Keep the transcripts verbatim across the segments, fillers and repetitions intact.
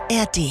R D.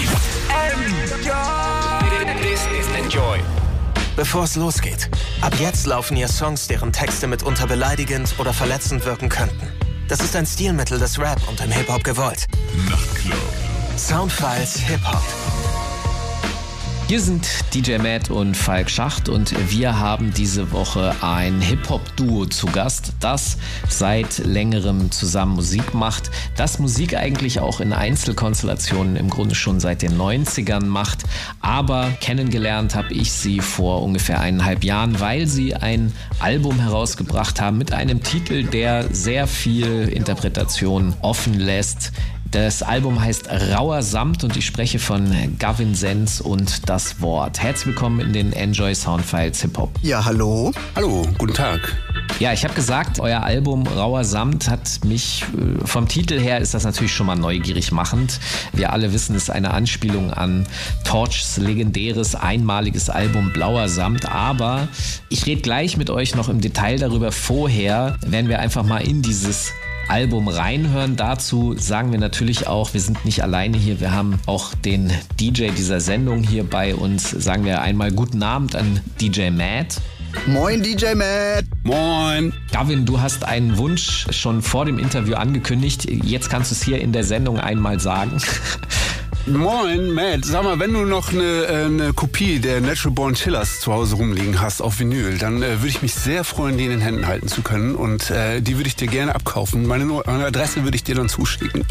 This is Enjoy. Bevor es losgeht, ab jetzt laufen hier Songs, deren Texte mitunter beleidigend oder verletzend wirken könnten. Das ist ein Stilmittel des Rap und im Hip-Hop gewollt. Nachtclub. Soundfiles Hip-Hop. Hier sind D J Matt und Falk Schacht und wir haben diese Woche ein Hip-Hop-Duo zu Gast, das seit längerem zusammen Musik macht, das Musik eigentlich auch in Einzelkonstellationen im Grunde schon seit den neunzigern macht, aber kennengelernt habe ich sie vor ungefähr eineinhalb Jahren, weil sie ein Album herausgebracht haben mit einem Titel, der sehr viel Interpretation offen lässt. Das Album heißt Rauer Samt und ich spreche von Gavin Sens und Das Wort. Herzlich willkommen in den Enjoy Soundfiles Hip-Hop. Ja, hallo. Hallo, guten Tag. Ja, ich habe gesagt, euer Album Rauer Samt hat mich, vom Titel her ist das natürlich schon mal neugierig machend. Wir alle wissen, es ist eine Anspielung an Torchs legendäres, einmaliges Album Blauer Samt. Aber ich rede gleich mit euch noch im Detail darüber. Vorher werden wir einfach mal in dieses Album reinhören. Dazu sagen wir natürlich auch, wir sind nicht alleine hier. Wir haben auch den D J dieser Sendung hier bei uns. Sagen wir einmal guten Abend an D J Matt. Moin, D J Matt. Moin. Gavin, du hast einen Wunsch schon vor dem Interview angekündigt. Jetzt kannst du es hier in der Sendung einmal sagen. Moin, Matt. Sag mal, wenn du noch eine, eine Kopie der Natural Born Killers zu Hause rumliegen hast auf Vinyl, dann äh, würde ich mich sehr freuen, die in den Händen halten zu können. Und äh, die würde ich dir gerne abkaufen. Meine, meine Adresse würde ich dir dann zuschicken.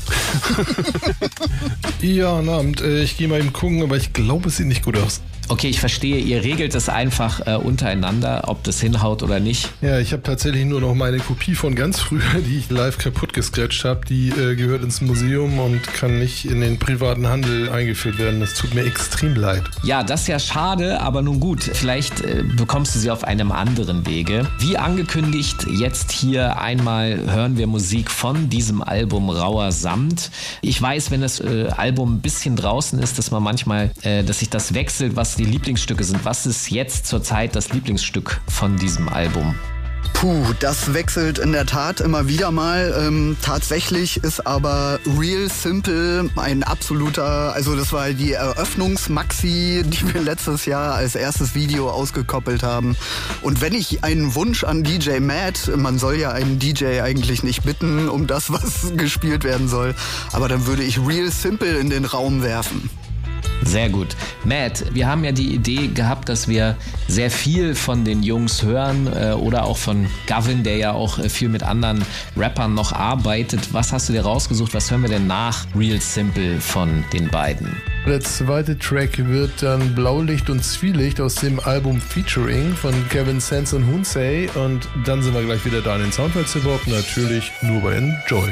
Ja, guten Abend. Ich gehe mal eben gucken, aber ich glaube, es sieht nicht gut aus. Okay, ich verstehe, ihr regelt es einfach äh, untereinander, ob das hinhaut oder nicht. Ja, ich habe tatsächlich nur noch meine Kopie von ganz früher, die ich live kaputt gescratcht habe. Die äh, gehört ins Museum und kann nicht in den privaten Handel eingeführt werden. Das tut mir extrem leid. Ja, das ist ja schade, aber nun gut. Vielleicht äh, bekommst du sie auf einem anderen Wege. Wie angekündigt, jetzt hier einmal hören wir Musik von diesem Album Rauer Samt. Ich weiß, wenn das äh, Album ein bisschen draußen ist, dass man manchmal, äh, dass sich das wechselt, was die Lieblingsstücke sind. Was ist jetzt zurzeit das Lieblingsstück von diesem Album? Puh, das wechselt in der Tat immer wieder mal. Ähm, tatsächlich ist aber Real Simple ein absoluter, also das war die Eröffnungsmaxi, die wir letztes Jahr als erstes Video ausgekoppelt haben. Und wenn ich einen Wunsch an D J Matt, man soll ja einen D J eigentlich nicht bitten, um das, was gespielt werden soll, aber dann würde ich Real Simple in den Raum werfen. Sehr gut. Matt, wir haben ja die Idee gehabt, dass wir sehr viel von den Jungs hören äh, oder auch von Gavin, der ja auch äh, viel mit anderen Rappern noch arbeitet. Was hast du dir rausgesucht? Was hören wir denn nach Real Simple von den beiden? Der zweite Track wird dann Blaulicht und Zwielicht aus dem Album Featuring von Kevin Sens und Hunsey. Und dann sind wir gleich wieder da in den Soundfiles Hip-Hop, natürlich nur bei Enjoy.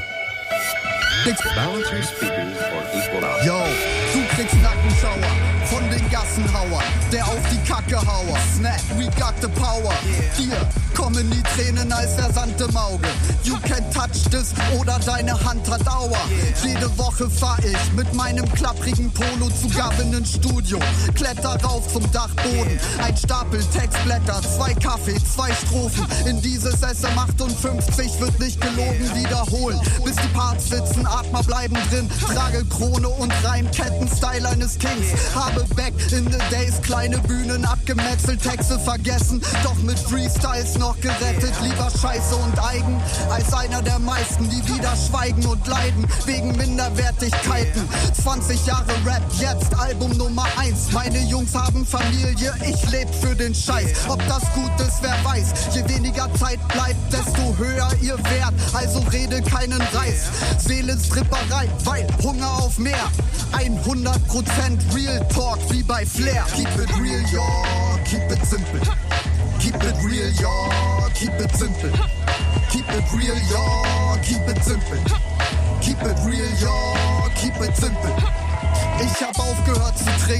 Yo, du kriegst Nackenschauer von den Gassenhauer, der auf die Kacke hauer. Snap, we got the power. Dir kommen die Tränen als der Sand im Auge. You can touch this oder deine Hand hat Dauer. Jede Woche fahr ich mit meinem klapprigen Polo zu Gavin ins Studio. Kletter rauf zum Dachboden, ein Stapel Textblätter, zwei Kaffee, zwei Strophen. In dieses S M achtundfünfzig wird nicht gelogen, wiederholen, bis die Parts sitzen, Atmer bleiben drin. Trage Krone und Reimketten, Style eines Kings. Habe back in the days kleine Bühnen abgemetzelt, Texte vergessen, doch mit Freestyles noch gerettet. Lieber Scheiße und Eigen als einer der meisten, die wieder schweigen und leiden wegen Minderwertigkeiten. zwanzig Jahre Rap, jetzt Album Nummer eins. Meine Jungs haben Familie, ich leb für den Scheiß. Ob das gut ist, wer weiß. Je weniger Zeit bleibt, desto höher ihr Wert. Also rede keinen Reis. Seelenstripperei, weil Hunger auf mehr. hundert Prozent Real Talk wie bei Flair. Keep it real, yo, keep it simple. Keep it real, yo, keep it simple. Keep it real, yo, keep it simple. Keep it real, yo, keep it simple. Ich hab aufgehört zu trinken,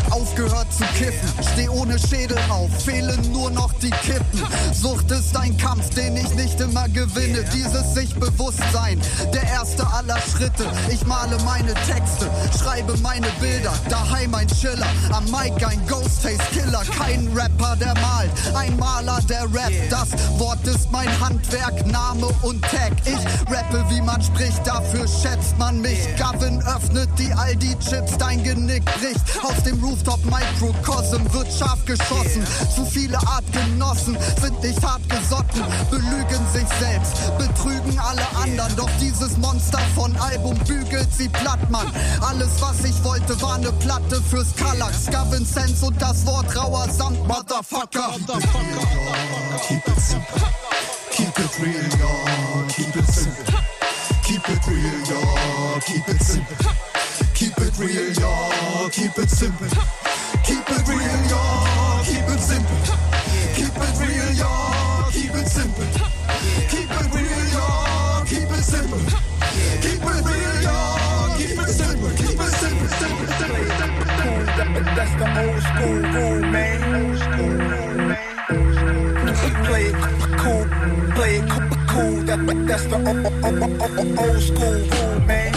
Aufgehört zu kiffen, steh ohne Schädel auf, fehlen nur noch die Kippen. Sucht ist ein Kampf, den ich nicht immer gewinne. Dieses Sich-Bewusstsein, der erste aller Schritte. Ich male meine Texte, schreibe meine Bilder. Daheim ein Chiller, am Mic ein Ghostface-Killer. Kein Rapper, der malt, ein Maler, der rappt. Das Wort ist mein Handwerk, Name und Tag. Ich rappe, wie man spricht, dafür schätzt man mich. Gavin öffnet die Aldi-Chips, dein Genick bricht. Aus dem Rooftop-Microcosm wird scharf geschossen. Zu viele Artgenossen sind nicht hart gesotten, belügen sich selbst, betrügen alle anderen. Doch dieses Monster von Album bügelt sie platt, Mann. Alles, was ich wollte, war eine Platte fürs Kallax. Gavin Sense und das Wort rauer Sand, Motherfucker. Keep it simple, keep it real, y'all. Keep it simple, keep it real, y'all. Keep it simple, keep it real, y'all. Keep it simple, keep it real, y'all. Keep it simple, keep it real, y'all. Keep it simple, keep it real, y'all. Keep it simple, keep it real, y'all. Keep it simple, keep it simple, simple, simple, simple. That's the old school rule, man. Old school rule, man. Play it cool, play it cool. That, that's the old school rule, man.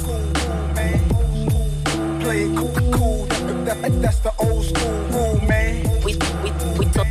Play it cool, that, that's the old school rule, man. We we we so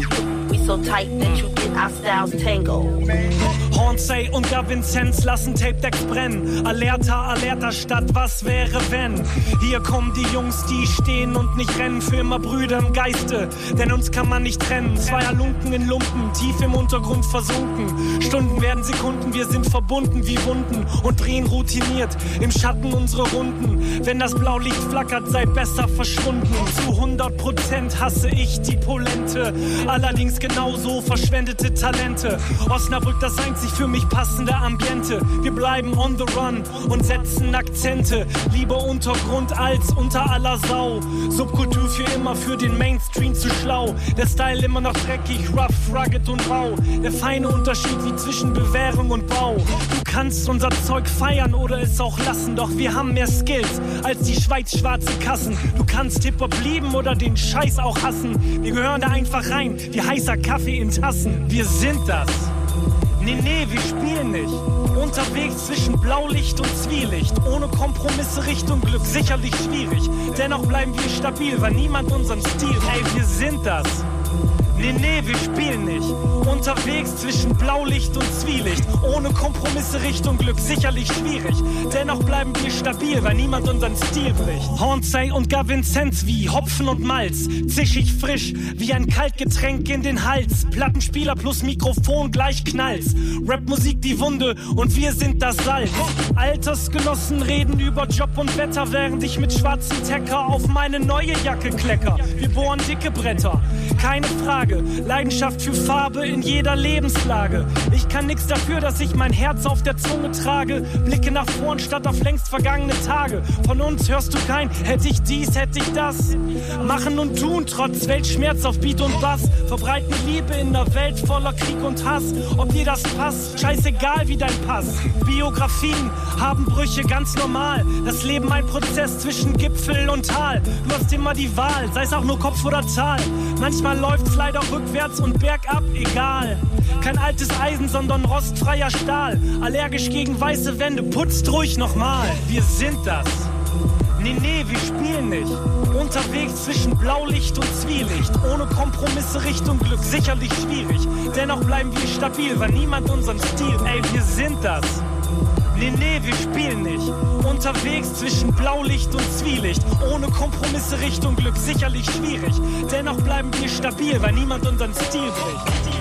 we so tight that you get our styles tangled. Hornsey und Gavin Sense lassen Tape-Decks brennen. Alerta, alerta Stadt, was wäre wenn? Hier kommen die Jungs, die stehen und nicht rennen. Für immer Brüder im Geiste, denn uns kann man nicht trennen. Zwei Halunken in Lumpen, tief im Untergrund versunken. Stunden werden Sekunden, wir sind verbunden wie Wunden und drehen routiniert im Schatten unsere Runden. Wenn das Blaulicht flackert, sei besser verschwunden. Zu hundert Prozent hasse ich die Polente, allerdings genauso verschwendete Talente. Osnabrück das einzig für mich passende Ambiente. Wir bleiben on the run und setzen Akzente. Lieber Untergrund als unter aller Sau. Subkultur für immer, für den Mainstream zu schlau. Der Style immer noch dreckig, rough, rugged und rau. Der feine Unterschied wie zwischen Bewährung und Bau. Du kannst unser Zeug feiern oder es auch lassen, doch wir haben mehr Skills als die Schweiz-schwarze Kassen. Du kannst Hip-Hop lieben oder den Scheiß auch hassen. Wir gehören da einfach rein, wie heißer Kaffee in Tassen. Wir sind das. Nee, nee, wir spielen nicht. Unterwegs zwischen Blaulicht und Zwielicht. Ohne Kompromisse Richtung Glück, sicherlich schwierig. Dennoch bleiben wir stabil, weil niemand unseren Stil. Ey, wir sind das. Nee, nee, wir spielen nicht. Unterwegs zwischen Blaulicht und Zwielicht. Ohne Kompromisse Richtung Glück, sicherlich schwierig. Dennoch bleiben wir stabil, weil niemand unseren Stil bricht. Hornsey und Gavin Sense wie Hopfen und Malz. Zischig frisch, wie ein Kaltgetränk in den Hals. Plattenspieler plus Mikrofon gleich knallt's. Rapmusik die Wunde und wir sind das Salz. Altersgenossen reden über Job und Wetter, während ich mit schwarzem Tecker auf meine neue Jacke klecker. Wir bohren dicke Bretter, keine Frage. Leidenschaft für Farbe in jeder Lebenslage. Ich kann nix dafür, dass ich mein Herz auf der Zunge trage. Blicke nach vorn statt auf längst vergangene Tage. Von uns hörst du kein, hätte ich dies, hätte ich das. Machen und tun, trotz Weltschmerz auf Beat und Bass. Verbreiten Liebe in einer Welt voller Krieg und Hass. Ob dir das passt, scheißegal wie dein Pass. Biografien haben Brüche, ganz normal. Das Leben ein Prozess zwischen Gipfel und Tal. Du hast immer die Wahl, sei es auch nur Kopf oder Zahl. Manchmal läuft's leider rückwärts und bergab, egal. Kein altes Eisen, sondern rostfreier Stahl. Allergisch gegen weiße Wände, putzt ruhig nochmal. Wir sind das. Nee, nee, wir spielen nicht. Unterwegs zwischen Blaulicht und Zwielicht. Ohne Kompromisse Richtung Glück, sicherlich schwierig. Dennoch bleiben wir stabil, weil niemand unseren Stil. Ey, wir sind das. Nee, nee, wir spielen nicht. Unterwegs zwischen Blaulicht und Zwielicht. Ohne Kompromisse Richtung Glück, sicherlich schwierig. Dennoch bleiben wir stabil, weil niemand unseren Stil bricht.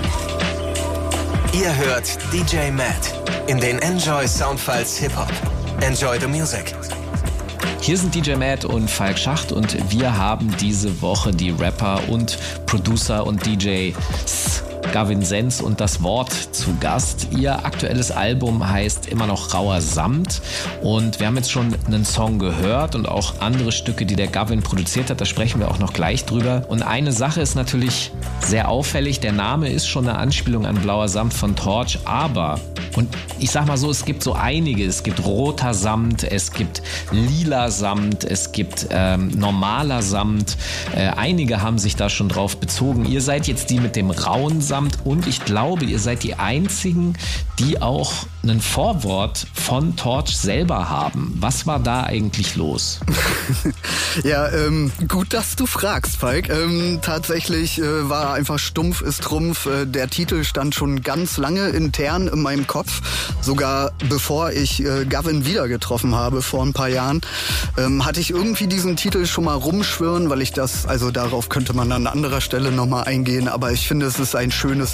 Ihr hört D J Matt in den Enjoy Soundfiles Hip-Hop. Enjoy the music. Hier sind D J Matt und Falk Schacht und wir haben diese Woche die Rapper und Producer und D Js Gavin Sens und das Wort zu Gast. Ihr aktuelles Album heißt immer noch Rauer Samt und wir haben jetzt schon einen Song gehört und auch andere Stücke, die der Gavin produziert hat, da sprechen wir auch noch gleich drüber. Und eine Sache ist natürlich sehr auffällig, der Name ist schon eine Anspielung an Blauer Samt von Torch, aber, und ich sag mal so, es gibt so einige, es gibt roter Samt, es gibt lila Samt, es gibt ähm, normaler Samt, äh, einige haben sich da schon drauf bezogen. Ihr seid jetzt die mit dem rauen Samt und ich glaube, ihr seid die einzigen, die auch ein Vorwort von Torch selber haben. Was war da eigentlich los? Ja, ähm, gut, dass du fragst, Falk. Ähm, tatsächlich äh, war einfach stumpf ist Trumpf. Äh, der Titel stand schon ganz lange intern in meinem Kopf. Sogar bevor ich äh, Gavin wieder getroffen habe vor ein paar Jahren, ähm, hatte ich irgendwie diesen Titel schon mal rumschwirren, weil ich das, also darauf könnte man an anderer Stelle nochmal eingehen, aber ich finde, es ist ein schönes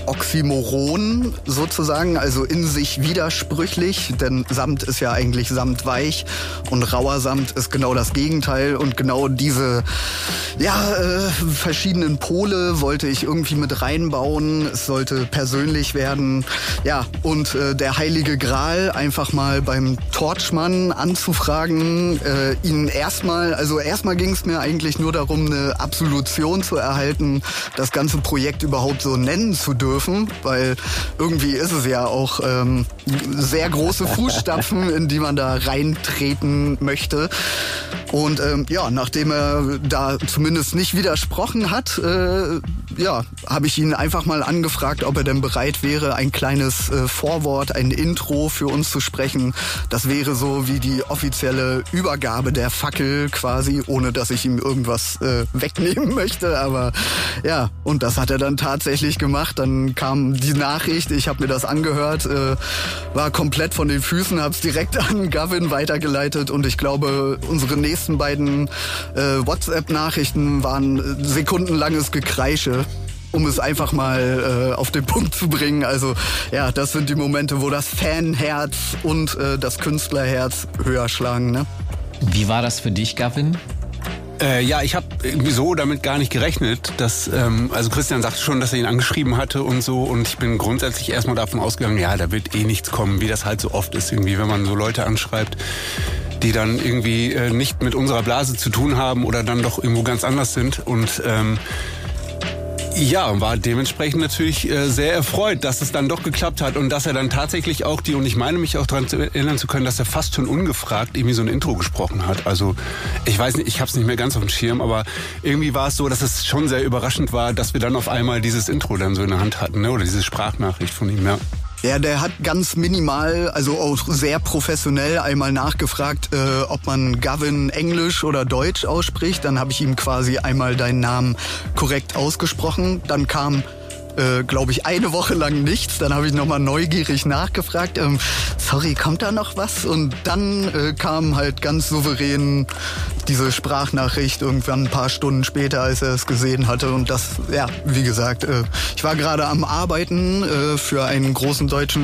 Oxymoron sozusagen, also in sich widersprüchlich, denn Samt ist ja eigentlich samtweich und rauer Samt ist genau das Gegenteil und genau diese ja, äh, verschiedenen Pole wollte ich irgendwie mit reinbauen. Es sollte persönlich werden. Ja, und äh, der heilige Gral einfach mal beim Torchmann anzufragen, äh, ihn erstmal, also erstmal ging es mir eigentlich nur darum, eine Absolution zu erhalten, das ganze Projekt überhaupt so nennen zu dürfen, weil irgendwie ist es ja auch ähm, sehr große Fußstapfen, in die man da reintreten möchte. Und ähm, ja, nachdem er da zumindest nicht widersprochen hat, äh, ja, habe ich ihn einfach mal angefragt, ob er denn bereit wäre, ein kleines äh, Vorwort, ein Intro für uns zu sprechen. Das wäre so wie die offizielle Übergabe der Fackel quasi, ohne dass ich ihm irgendwas äh, wegnehmen möchte. Aber ja, und das hat er dann tatsächlich gemacht. Dann kam die Nachricht, ich habe mir das angehört, äh, war komplett von den Füßen, habe es direkt an Gavin weitergeleitet und ich glaube, unsere nächsten beiden äh, WhatsApp-Nachrichten waren sekundenlanges Gekreische, um es einfach mal äh, auf den Punkt zu bringen. Also ja, das sind die Momente, wo das Fanherz und äh, das Künstlerherz höher schlagen, ne? Wie war das für dich, Gavin? Äh, ja, ich habe irgendwie so damit gar nicht gerechnet, dass, ähm, also Christian sagte schon, dass er ihn angeschrieben hatte und so und ich bin grundsätzlich erstmal davon ausgegangen, ja, da wird eh nichts kommen, wie das halt so oft ist irgendwie, wenn man so Leute anschreibt, die dann irgendwie äh, nicht mit unserer Blase zu tun haben oder dann doch irgendwo ganz anders sind und ähm, ja, war dementsprechend natürlich äh, sehr erfreut, dass es dann doch geklappt hat und dass er dann tatsächlich auch die, und ich meine mich auch daran erinnern zu können, dass er fast schon ungefragt irgendwie so ein Intro gesprochen hat. Also ich weiß nicht, ich habe es nicht mehr ganz auf dem Schirm, aber irgendwie war es so, dass es schon sehr überraschend war, dass wir dann auf einmal dieses Intro dann so in der Hand hatten, ne? Oder diese Sprachnachricht von ihm, ja. Ja, der hat ganz minimal, also auch sehr professionell einmal nachgefragt, äh, ob man Gavin Englisch oder Deutsch ausspricht. Dann habe ich ihm quasi einmal deinen Namen korrekt ausgesprochen. Dann kam, äh, glaube ich, eine Woche lang nichts. Dann habe ich nochmal neugierig nachgefragt, ähm, sorry, kommt da noch was? Und dann äh, kam halt ganz souverän diese Sprachnachricht irgendwann ein paar Stunden später, als er es gesehen hatte. Und das, ja, wie gesagt, äh, ich war gerade am Arbeiten äh, für einen großen deutschen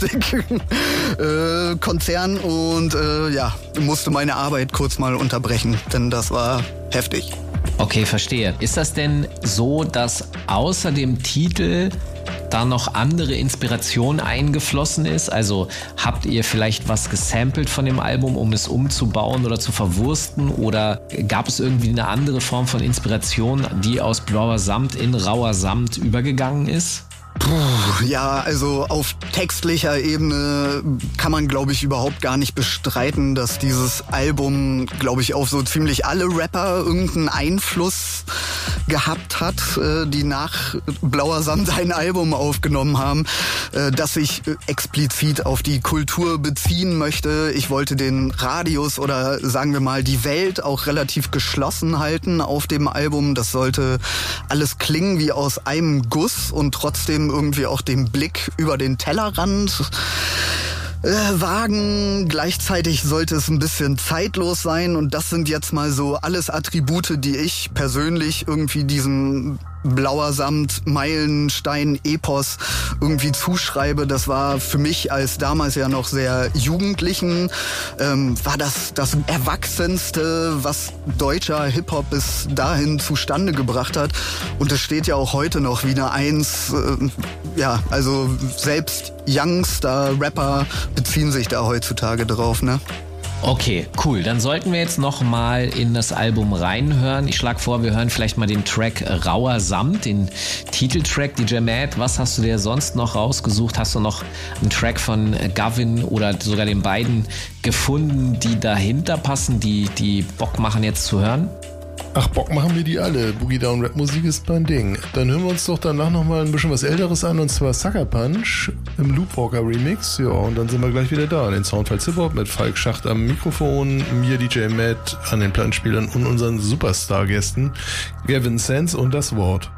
Logistikkonzern äh, und äh, ja, musste meine Arbeit kurz mal unterbrechen, denn das war heftig. Okay, verstehe. Ist das denn so, dass außer dem Titel da noch andere Inspiration eingeflossen ist? Also habt ihr vielleicht was gesampelt von dem Album, um es umzubauen oder zu verwursten? Oder gab es irgendwie eine andere Form von Inspiration, die aus blauer Samt in rauer Samt übergegangen ist? Puh, ja, also auf textlicher Ebene kann man, glaube ich, überhaupt gar nicht bestreiten, dass dieses Album, glaube ich, auf so ziemlich alle Rapper irgendeinen Einfluss gehabt hat, äh, die nach Blauer Samt ein Album aufgenommen haben, äh, das sich explizit auf die Kultur beziehen möchte. Ich wollte den Radius oder sagen wir mal die Welt auch relativ geschlossen halten auf dem Album. Das sollte alles klingen wie aus einem Guss und trotzdem irgendwie auch den Blick über den Tellerrand äh, wagen. Gleichzeitig sollte es ein bisschen zeitlos sein und das sind jetzt mal so alles Attribute, die ich persönlich irgendwie diesem Blauer Samt, Meilenstein, Epos irgendwie zuschreibe. Das war für mich als damals ja noch sehr Jugendlichen, ähm, war das das Erwachsenste, was deutscher Hip-Hop bis dahin zustande gebracht hat. Und es steht ja auch heute noch wie eine Eins. Äh, ja, also selbst Youngster, Rapper beziehen sich da heutzutage drauf, ne? Okay, cool. Dann sollten wir jetzt noch mal in das Album reinhören. Ich schlage vor, wir hören vielleicht mal den Track Rauer Samt, den Titeltrack. D J Matt, was hast du dir sonst noch rausgesucht? Hast du noch einen Track von Gavin oder sogar den beiden gefunden, die dahinter passen, die, die Bock machen jetzt zu hören? Ach, Bock machen wir die alle. Boogie Down Rap Musik ist mein Ding. Dann hören wir uns doch danach nochmal ein bisschen was Älteres an, und zwar Sucker Punch im Loopwalker Remix. Ja, und dann sind wir gleich wieder da. Den Soundfiles Hip-Hop mit Falk Schacht am Mikrofon, mir D J Matt an den Plattenspielern und unseren Superstar-Gästen Gavin Sense und das Wort.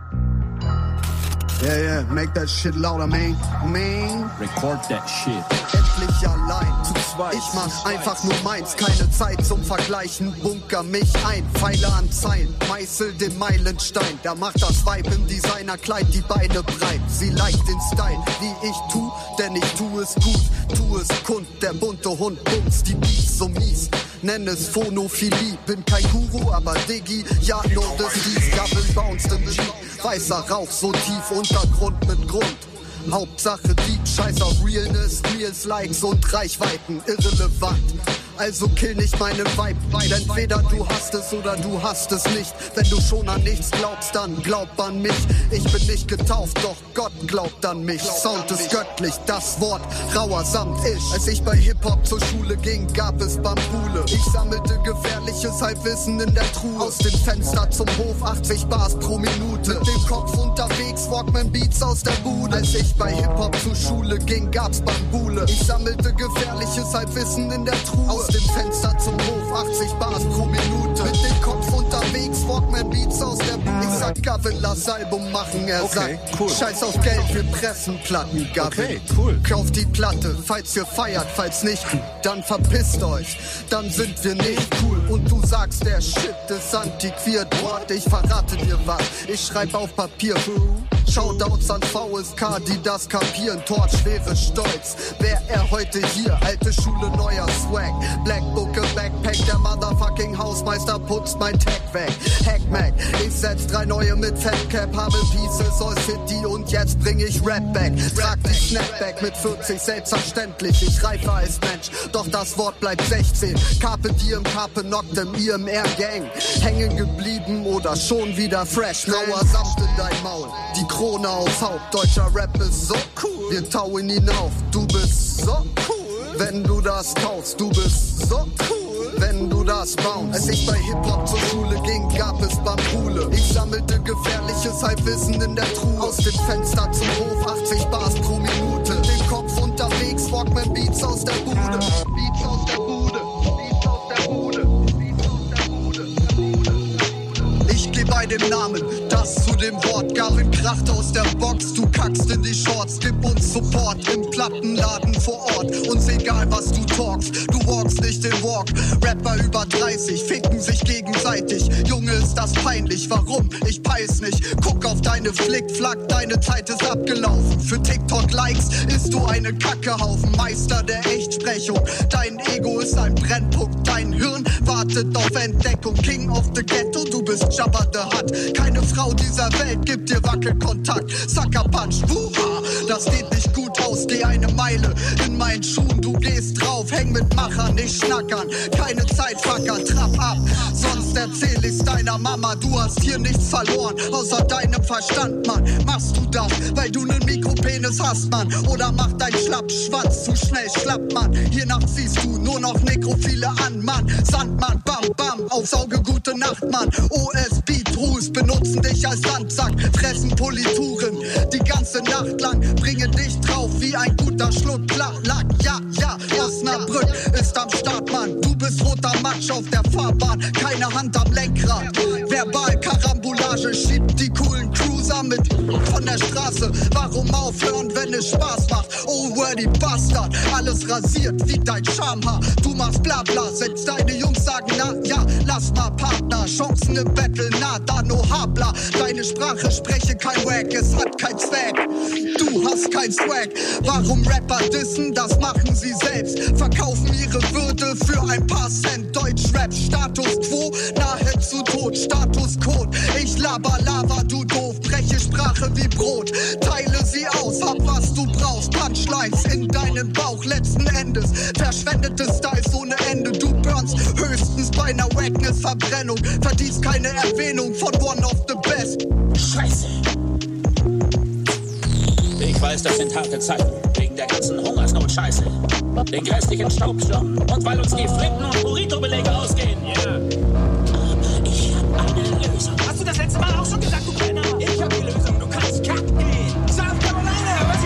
Yeah, yeah, make that shit louder, man. Man. Record that shit. Endlich allein, zu zweit. Ich mach einfach nur meins, keine Zeit zum Vergleichen. Bunker mich ein, Pfeile an Zeilen, meißel den Meilenstein. Da macht das Vibe im Designerkleid die Beine breit. Sie liked den Style, wie ich tu, denn ich tu es gut. Tu es kund, der bunte Hund bumst die Beats so mies. Nenn es Phonophilie, bin kein Guru, aber Diggi, ja, nur das dies. Gavin bounced im Jeep, weißer Rauch so tief, Untergrund mit Grund. Hauptsache Deep, scheiß auf Realness, Reels, Likes und Reichweiten, irrelevant. Also kill nicht meine Vibe, weil entweder du hast es oder du hast es nicht. Wenn du schon an nichts glaubst, dann glaub an mich. Ich bin nicht getauft, doch Gott glaubt an mich. Sound ist göttlich, das Wort rauer Samt ich. Als ich bei Hip-Hop zur Schule ging, gab es Bambule. Ich sammelte gefährliches Halbwissen in der Truhe. Aus dem Fenster zum Hof, achtzig Bars pro Minute. Mit dem Kopf unterwegs, Walkman Beats aus der Bude. Als ich bei Hip-Hop zur Schule ging, gab's Bambule. Ich sammelte gefährliches Halbwissen in der Truhe. Aus dem Fenster zum Hof, achtzig Bars pro Minute. Mit dem Kopf unterwegs, Walkman Beats aus der Bude. Ich sag Gavin, lass Album machen, er okay, sagt cool. Scheiß auf Geld, wir pressen Platten, Gavin. Okay, cool. Kauft die Platte, falls ihr feiert, falls nicht, dann verpisst euch. Dann sind wir nicht cool. Und du sagst, der Shit ist antiquiert. Wort, ich verrate dir was, ich schreib auf Papier. Shoutouts an V S K, die das kapieren. Tort, schwere Stolz. Wär er heute hier? Alte Schule, neuer Swag. Black Booke, Backpack, der Motherfucking Hausmeister putzt mein Tag weg. Hackmack, ich setz drei neue mit Fatcap, habe Pieces aus City und jetzt bring ich Rap back. Trag die Snapback mit vierzig, selbstverständlich. Ich reife als Mensch, doch das Wort bleibt sechzehn. Carpe diem, Carpe Noctem, I M R Gang. Hängen geblieben oder schon wieder fresh. Rauer Samt in dein Maul, die Krone aufs Haupt. Deutscher Rap ist so cool, wir tauen ihn auf. Du bist so cool, wenn du das kaufst. Du bist so cool, wenn du das baust. Als ich bei Hip-Hop zur Schule ging, gab es Bambule. Ich sammelte gefährliches Halbwissen in der Truhe. Aus dem Fenster zum Hof, achtzig Bars pro Minute. Den Kopf unterwegs, Walkman Beats aus der Bude. Beats aus der Bude, Beats aus der Bude, Beats aus der Bude, Bude. Ich geh bei dem Namen, das zu dem Wort. Gavin kracht aus der Box, du kackst in die Shorts. Gib uns Support im Plattenladen vor Ort. Uns egal, was du talkst, du walkst nicht den Walk. Rapper über dreißig ficken sich gegenseitig. Junge, ist das peinlich, warum? Ich peil's nicht. Guck auf deine Flickflack, deine Zeit ist abgelaufen. Für TikTok-Likes ist du eine Kackehaufen. Meister der Echtsprechung, dein Ego ist ein Brennpunkt. Dein Hirn wartet auf Entdeckung. King of the Ghetto, du bist Jabba the Hutt. Keine Frau dieser Welt gibt dir Wackelkontakt. Sucker Punch, wuha, das geht nicht gut aus. Geh eine Meile in meinen Schuhen, du gehst drauf. Häng mit Machern, nicht schnackern. Keine Zeit, Fucker, trab ab. Sonst erzähl ich's deiner Mama. Du hast hier nichts verloren, außer deinem Verstand, Mann. Machst du das, weil du nen Mikropenis hast, Mann? Oder macht dein Schlappschwanz zu schnell schlapp, Mann? Hiernach ziehst du nur noch Nekrophile an, Mann. Sandmann, bam, bam, aufs Auge, gute Nacht, Mann. O S B-Trus benutzen dich als Sandsack, fressen Polituren die ganze Nacht lang, bringe dich drauf wie ein guter Schluck Lack. Ja, ja, Osnabrück ist am Start, Mann. Du bist roter Matsch auf der Fahrbahn, keine Hand am Lenkrad. Verbal Karambolage schiebt die coolen Cruiser mit von der Straße. Warum aufhören, wenn es Spaß macht? Oh, wordy Bastard, alles rasiert wie dein Schamhaar. Du machst Blabla, selbst deine Jungs sagen na, ja, lass mal Partner. Chancen im Battle, nada, no habla. Deine Sprache spreche kein Wack, es hat kein Zweck. Du hast kein Swag. Warum Rapper dissen, das machen sie selbst. Verkaufen ihre Würde für ein paar Cent. Deutschrap, Status Quo, nahezu tot. Status Code, ich laber Lava, du doof. Breche Sprache wie Brot, teile sie aus. Hab was du brauchst, Punchlines in deinem Bauch. Letzten Endes, verschwendete Styles ohne Ende. Du burnst höchstens bei einer Wackness-Verbrennung. Verdienst keine Erwähnung von One of the Best. Scheiße. Ich weiß, das sind harte Zeiten, wegen der ganzen Hungersnot-Scheiße, den grässlichen Staubsturm und weil uns die Flinten- und Burrito-Belege ausgehen. Yeah. Aber ich hab eine Lösung. Hast du das letzte Mal auch schon gesagt, du Penner? Ich hab die Lösung, du kannst kacken gehen. South Carolina, was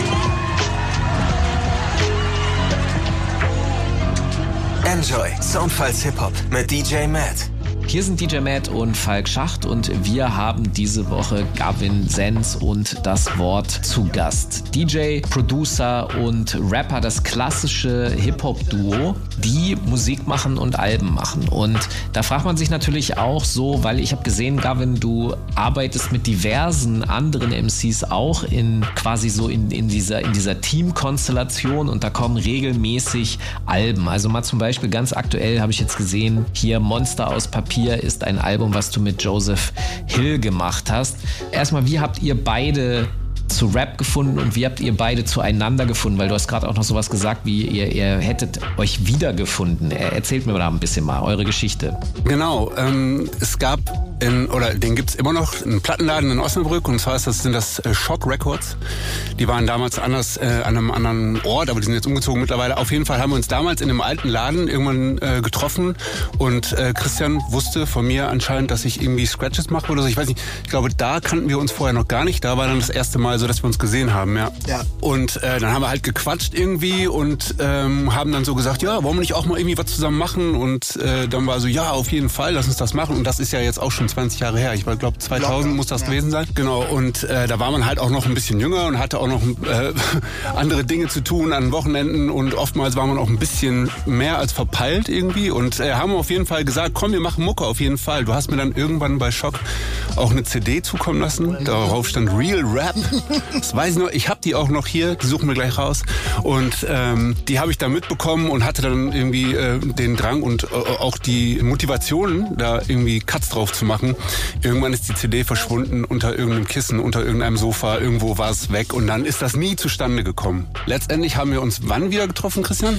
ist? Enjoy Soundfiles Hip-Hop mit D J Matt. Hier sind D J Matt und Falk Schacht und wir haben diese Woche Gavin Sens und das Wort zu Gast. D J, Producer und Rapper, das klassische Hip-Hop-Duo, die Musik machen und Alben machen. Und da fragt man sich natürlich auch so, weil ich habe gesehen, Gavin, du arbeitest mit diversen anderen M Cs auch in quasi so in, in dieser, in dieser Teamkonstellation und da kommen regelmäßig Alben. Also mal zum Beispiel ganz aktuell habe ich jetzt gesehen, hier Monster aus Papier ist ein Album, was du mit Joseph Hill gemacht hast. Erstmal, wie habt ihr beide zu Rap gefunden und wie habt ihr beide zueinander gefunden? Weil du hast gerade auch noch sowas gesagt, wie ihr, ihr hättet euch wiedergefunden. Erzählt mir da ein bisschen mal eure Geschichte. Genau, ähm, es gab in, oder den gibt's immer noch, einen Plattenladen in Osnabrück und zwar ist das, sind das äh, Shock Records. Die waren damals anders äh, an einem anderen Ort, aber die sind jetzt umgezogen mittlerweile. Auf jeden Fall haben wir uns damals in einem alten Laden irgendwann äh, getroffen und äh, Christian wusste von mir anscheinend, dass ich irgendwie Scratches mache oder so. Ich weiß nicht, ich glaube, da kannten wir uns vorher noch gar nicht. Da war dann das erste Mal so, dass wir uns gesehen haben, ja. Ja. Und äh, dann haben wir halt gequatscht irgendwie und ähm, haben dann so gesagt, ja, wollen wir nicht auch mal irgendwie was zusammen machen? Und äh, dann war so, ja, auf jeden Fall, lass uns das machen. Und das ist ja jetzt auch schon zwanzig Jahre her. Ich glaube, zweitausend Locker. Muss das ja. gewesen sein. Genau. Und äh, da war man halt auch noch ein bisschen jünger und hatte auch noch äh, andere Dinge zu tun an Wochenenden und oftmals war man auch ein bisschen mehr als verpeilt irgendwie und äh, haben auf jeden Fall gesagt, komm, wir machen Mucke auf jeden Fall. Du hast mir dann irgendwann bei Schock auch eine C D zukommen lassen. Darauf stand Real Rap. Das weiß ich noch. Ich habe die auch noch hier. Die suchen wir gleich raus. Und ähm, die habe ich dann mitbekommen und hatte dann irgendwie äh, den Drang und äh, auch die Motivation, da irgendwie Cuts drauf zu machen. Irgendwann ist die C D verschwunden unter irgendeinem Kissen, unter irgendeinem Sofa. Irgendwo war es weg und dann ist das nie zustande gekommen. Letztendlich haben wir uns wann wieder getroffen, Christian?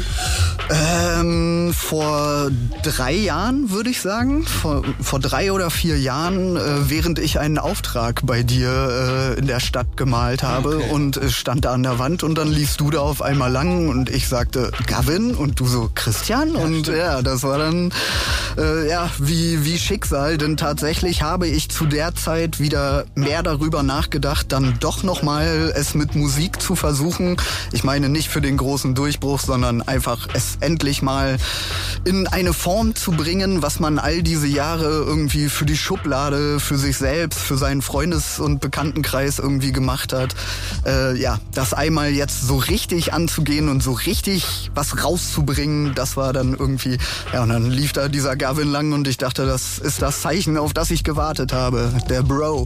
Ähm, vor drei Jahren, würde ich sagen. Vor, vor drei oder vier Jahren, äh, während ich einen Auftrag bei dir äh, in der Stadt gemalt habe okay. und äh, stand da an der Wand und dann liefst du da auf einmal lang und ich sagte Gavin und du so Christian ja, und stimmt. ja, das war dann äh, ja wie, wie Schicksal, denn tatsächlich habe ich zu der Zeit wieder mehr darüber nachgedacht, dann doch nochmal es mit Musik zu versuchen. Ich meine nicht für den großen Durchbruch, sondern einfach es endlich mal in eine Form zu bringen, was man all diese Jahre irgendwie für die Schublade, für sich selbst, für seinen Freundes- und Bekanntenkreis irgendwie gemacht hat. Äh, ja, das einmal jetzt so richtig anzugehen und so richtig was rauszubringen, das war dann irgendwie, ja, und dann lief da dieser Gavin lang und ich dachte, das ist das Zeichen, auf das ich gewartet habe. Der Bro.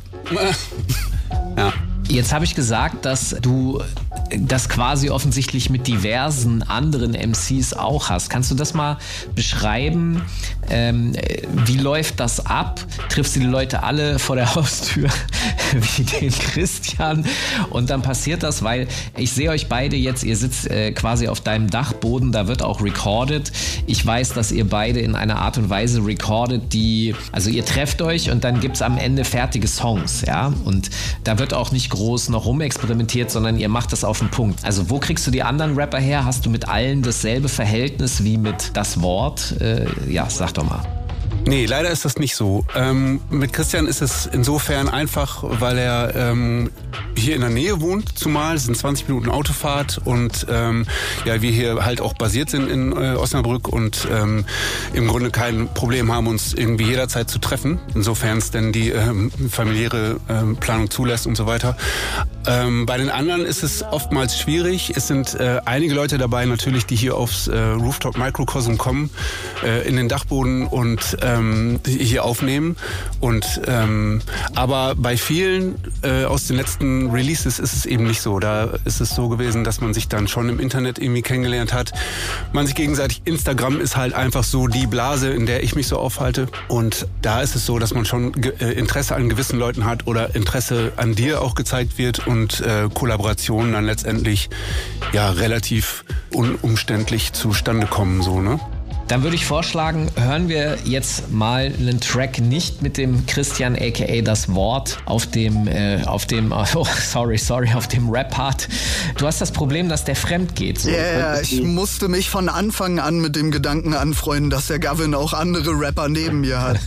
Ja. Jetzt habe ich gesagt, dass du das quasi offensichtlich mit diversen anderen M Cs auch hast. Kannst du das mal beschreiben? Ähm, wie läuft das ab? Triffst du die Leute alle vor der Haustür wie den Christian? Und dann passiert das, weil ich sehe euch beide jetzt, ihr sitzt äh, quasi auf deinem Dachboden, da wird auch recorded. Ich weiß, dass ihr beide in einer Art und Weise recordet, die, also ihr trefft euch und dann gibt's am Ende fertige Songs, ja? Und da wird auch nicht groß noch rumexperimentiert, sondern ihr macht das auf den Punkt. Also wo kriegst du die anderen Rapper her? Hast du mit allen dasselbe Verhältnis wie mit das Wort? Äh, ja, sag doch mal. Nee, leider ist das nicht so. Ähm, mit Christian ist es insofern einfach, weil er ähm, hier in der Nähe wohnt, zumal es sind zwanzig Minuten Autofahrt und ähm, ja, wir hier halt auch basiert sind in äh, Osnabrück und ähm, im Grunde kein Problem haben, uns irgendwie jederzeit zu treffen, insofern es denn die ähm, familiäre ähm, Planung zulässt und so weiter. Ähm, bei den anderen ist es oftmals schwierig. Es sind äh, einige Leute dabei natürlich, die hier aufs äh, Rooftop Microcosm kommen, äh, in den Dachboden und ähm, hier aufnehmen. Und ähm, aber bei vielen äh, aus den letzten Releases ist es eben nicht so. Da ist es so gewesen, dass man sich dann schon im Internet irgendwie kennengelernt hat. Man sich gegenseitig, Instagram ist halt einfach so die Blase, in der ich mich so aufhalte. Und da ist es so, dass man schon äh, Interesse an gewissen Leuten hat oder Interesse an dir auch gezeigt wird und äh, Kollaborationen dann letztendlich ja relativ unumständlich zustande kommen, so, ne? Dann würde ich vorschlagen, hören wir jetzt mal einen Track nicht mit dem Christian aka das Wort auf dem, äh, auf dem, oh, sorry, sorry, auf dem Rap-Part. Du hast das Problem, dass der fremd geht. Ja, so. yeah, ich musste mich von Anfang an mit dem Gedanken anfreunden, dass der Gavin auch andere Rapper neben mir hat.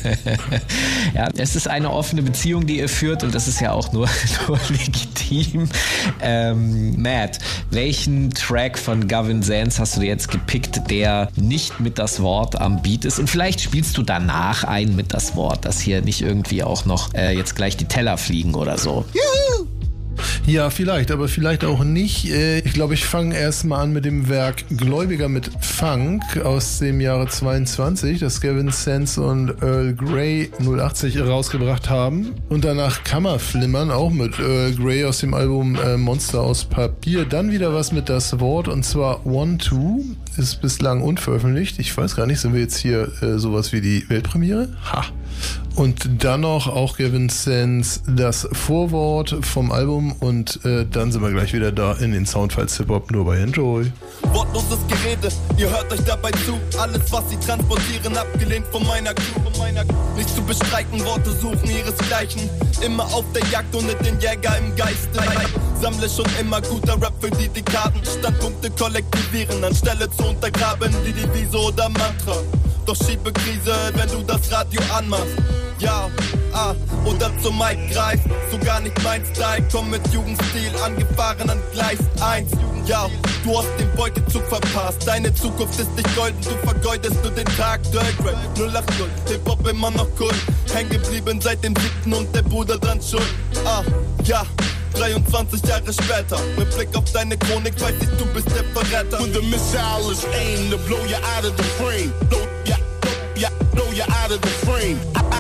Ja, es ist eine offene Beziehung, die ihr führt und das ist ja auch nur, nur legitim. Ähm, Matt, welchen Track von Gavin Sands hast du dir jetzt gepickt, der nicht mit das Wort am Beat ist? Und vielleicht spielst du danach ein mit das Wort, dass hier nicht irgendwie auch noch äh, jetzt gleich die Teller fliegen oder so. Juhu! Ja, vielleicht, aber vielleicht auch nicht. Ich glaube, ich fange erstmal an mit dem Werk Gläubiger mit Funk aus dem Jahre zweiundzwanzig, das Gavin Sands und Earl Grey null achtzig rausgebracht haben. Und danach Kammerflimmern, auch mit Earl Grey aus dem Album Monster aus Papier. Dann wieder was mit das Wort, und zwar One Two, ist bislang unveröffentlicht. Ich weiß gar nicht, sind wir jetzt hier äh, sowas wie die Weltpremiere? Ha! Und dann noch auch Gavin Sands das Vorwort vom Album und äh, dann sind wir gleich wieder da in den Soundfiles Hip-Hop nur bei Enjoy. Wortloses Gerede, ihr hört euch dabei zu. Alles, was sie transportieren, abgelehnt von meiner Crew. Nicht zu bestreiten, Worte suchen ihresgleichen. Immer auf der Jagd ohne den Jäger im Geiste. Sammle schon immer guter Rap für die Dekaden. Standpunkte kollektivieren, anstelle zu untergraben. Die Devise oder Mantra. Doch schiebe Krise, wenn du das Radio anmachst. Ja, ah, oder zum Mic greifst. So gar nicht mein Style, komm mit Jugendstil angefahren an Gleis eins. Ja, du hast den Beutezug verpasst. Deine Zukunft ist nicht golden, du vergeudest nur den Tag. Dirt Rap, null acht null, Hip-Hop immer noch cool. Häng geblieben seit dem siebten und der Bruder dran schuld. Ah, ja, dreiundzwanzig Jahre später, mit Blick auf deine Chronik weiß ich, du bist der Verräter. When the missile is aimed to blow you out of the frame, blow ya, blow ya, blow you out of the frame,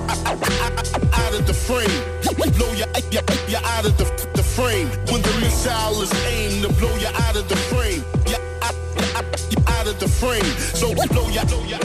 out of the frame, blow ya, ya, ya out of the, the frame. When the missile is aimed to blow you out of the frame, ya, out of the frame, so blow ya, blow ya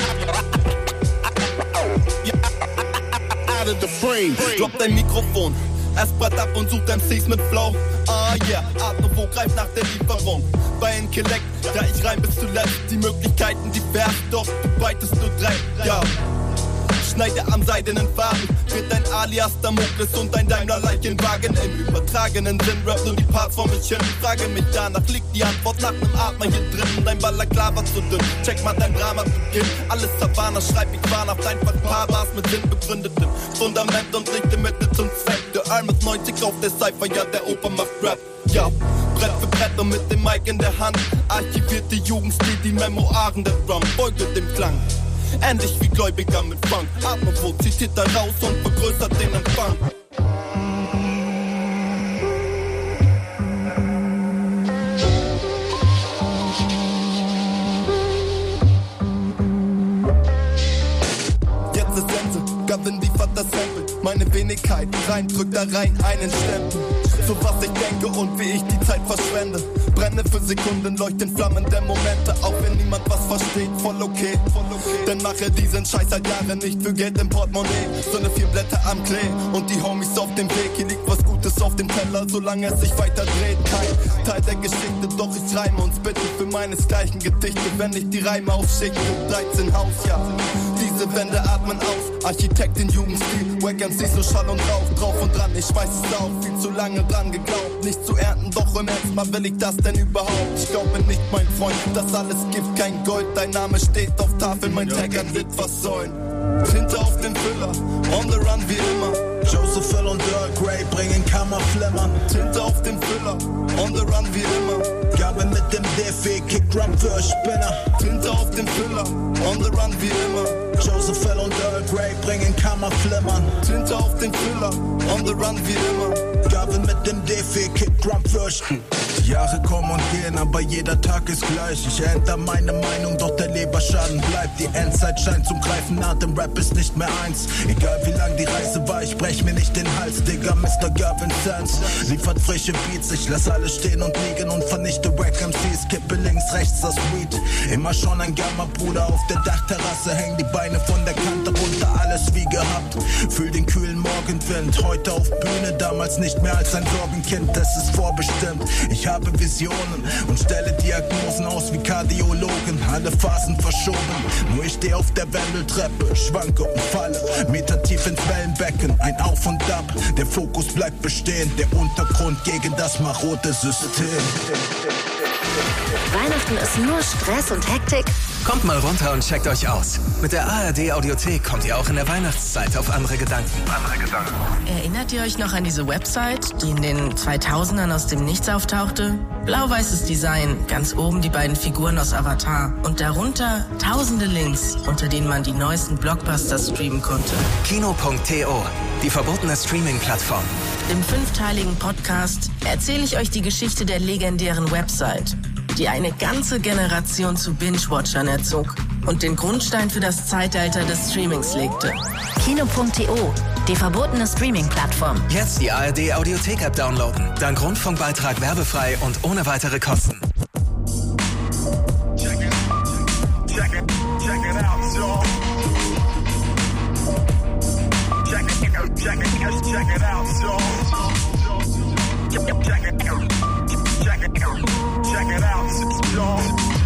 out of the frame. Drop dein Mikrofon. Erst Brett ab und sucht M Cs mit Flow. Ah yeah, Atme wo, greif nach der Lieferung. Bei Intellekt, da ich rein bis zuletzt. Die Möglichkeiten, die fährst, doch du beitest nur drei. Ja, schneide am seidenen Faden. Wird dein Alias Damokles und dein Daimler-Leichenwagen. Im übertragenen Sinn rap nur die Parts vor mich hin. Frage mich danach, liegt die Antwort nach nem Atmer hier drin. Dein Balaklava zu dünn, check mal dein Drama zu Beginn. Alles Savannah, schreib ich wahnhaft einfach ein paar Bars mit Sinn begründetem Fundament und richte Mitte zum Zweck. Der Arm ist neunzig auf der Cypher, ja der Opa macht Rap. Ja, Brett für Brett und mit dem Mic in der Hand. Archivierte Jugendstil, die Memoiren der Drum. Folge dem Klang. Ähnlich wie Gläubiger mit Funk. Atme wo, zitiert da raus und vergrößert den Empfang. Jetzt ist Sense, Gavin liefert das Sample. Meine Wenigkeit rein, drückt da rein einen Stempel. So was ich denke und wie ich die Zeit verschwende. Brenne für Sekunden, leuchten Flammen der Momente. Auch wenn niemand was versteht, voll okay, voll okay. Denn mache diesen Scheiß seit Jahren nicht für Geld im Portemonnaie, sondern vier Blätter am Klee und die Homies auf dem Weg. Hier liegt was Gutes auf dem Teller, solange es sich weiter dreht. Kein Teil der Geschichte, doch ich reime uns bitte für meinesgleichen Gedichte. Wenn ich die Reime aufschicke, dreizehn Haus, ja. Diese Wände atmen auf, Architektin, Jugendstil, Wack M Cs, so Schall und Rauch, drauf und dran, ich schmeiß es auf, viel zu lange dran geglaubt, nicht zu ernten, doch im Ernst, mal will ich das denn überhaupt? Ich glaube nicht, mein Freund, das alles gibt kein Gold, dein Name steht auf Tafel, mein Tag an wird was sollen. Tinte auf dem Füller, on the run wie immer. Joseph L. und Earl Grey bringen Kammerflimmern. Tinte auf dem Füller, on the run wie immer. Gabe mit dem D F, Kick Drum für Spinner. Tinte auf dem Füller, on the run wie immer. Joseph L. und Earl Grey bringen Kammerflimmern. Tinte auf dem Füller, on the run wie immer. Gabe mit dem D F, Kick Drum für Spinner. Die Jahre kommen und gehen, aber jeder Tag ist gleich. Ich ändere meine Meinung, doch der Leberschaden bleibt. Die Endzeit scheint zum Greifen nah, dem Rap ist nicht mehr eins. Egal wie lang die Reise war, ich brech mir nicht den Hals, Digga, Mister Gavin Sands liefert frische Beats, ich lass alle stehen und liegen und vernichte Wack M Cs, kippe links, rechts das Weed. Immer schon ein Gamma-Bruder, auf der Dachterrasse hängen die Beine von der Kante runter, alles wie gehabt. Fühl den kühlen Morgenwind, heute auf Bühne, damals nicht mehr als ein Sorgenkind, das ist vorbestimmt. Ich habe Visionen und stelle Diagnosen aus wie Kardiologen, alle Phasen verschoben. Nur ich steh auf der Wendeltreppe, schwanke und falle, Meter tief ins Wellenbecken, ein Auf und Ab. Der Fokus bleibt bestehen, der Untergrund gegen das marode System. Weihnachten ist nur Stress und Hektik. Kommt mal runter und checkt euch aus. Mit der A R D Audiothek kommt ihr auch in der Weihnachtszeit auf andere Gedanken. Andere Gedanken. Erinnert ihr euch noch an diese Website, die in den zweitausendern aus dem Nichts auftauchte? Blau-weißes Design, ganz oben die beiden Figuren aus Avatar und darunter tausende Links, unter denen man die neuesten Blockbuster streamen konnte. Kino Punkt to, die verbotene Streaming-Plattform. Im fünfteiligen Podcast erzähle ich euch die Geschichte der legendären Website, die eine ganze Generation zu Binge-Watchern erzog und den Grundstein für das Zeitalter des Streamings legte. Kino Punkt to, die verbotene Streaming-Plattform. Jetzt die A R D Audiothek-App downloaden. Dank Rundfunkbeitrag werbefrei und ohne weitere Kosten. Check it, check it, check it out, y'all. Check it, check it, check it out, y'all. Check it, check it, check it, check it out, y'all.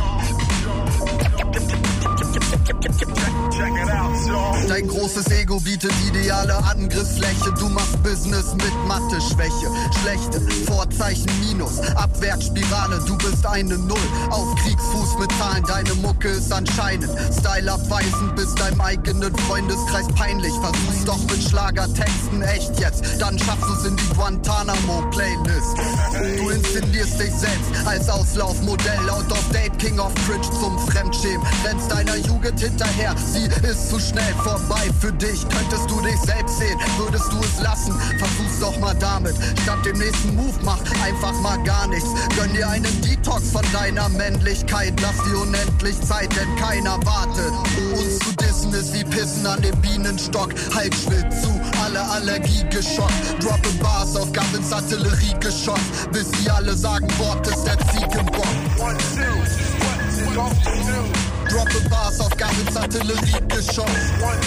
Check it out, y'all. Dein großes Ego bietet ideale Angriffsfläche. Du machst Business mit Mathe-Schwäche. Schlechte Vorzeichen Minus, Abwärtsspirale. Du bist eine Null, auf Kriegsfuß mit Zahlen. Deine Mucke ist anscheinend Style abweisend, bist deinem eigenen Freundeskreis peinlich. Versuch's doch mit Schlagertexten echt jetzt, dann schaffst du's in die Guantanamo-Playlist. Du inszenierst dich selbst als Auslaufmodell, out of date, King of Cringe zum Fremdschämen. Rennst deiner Jugend hinterher, sie ist zu schnell vorbei für dich. Könntest du dich selbst sehen, würdest du es lassen? Versuch's doch mal damit, statt dem nächsten Move mach einfach mal gar nichts. Gönn dir einen Detox von deiner Männlichkeit, lass dir unendlich Zeit, denn keiner wartet. Uns zu dissen ist wie Pissen an dem Bienenstock. Halt schwillt zu, alle Allergie geschockt. Droppe Bars auf Gavins Artillerie geschossen, bis sie alle sagen, Wort ist der Ziegenbock. One, two, one, two, two. Droppe Bars auf Gavins Artillerie geschossen. One,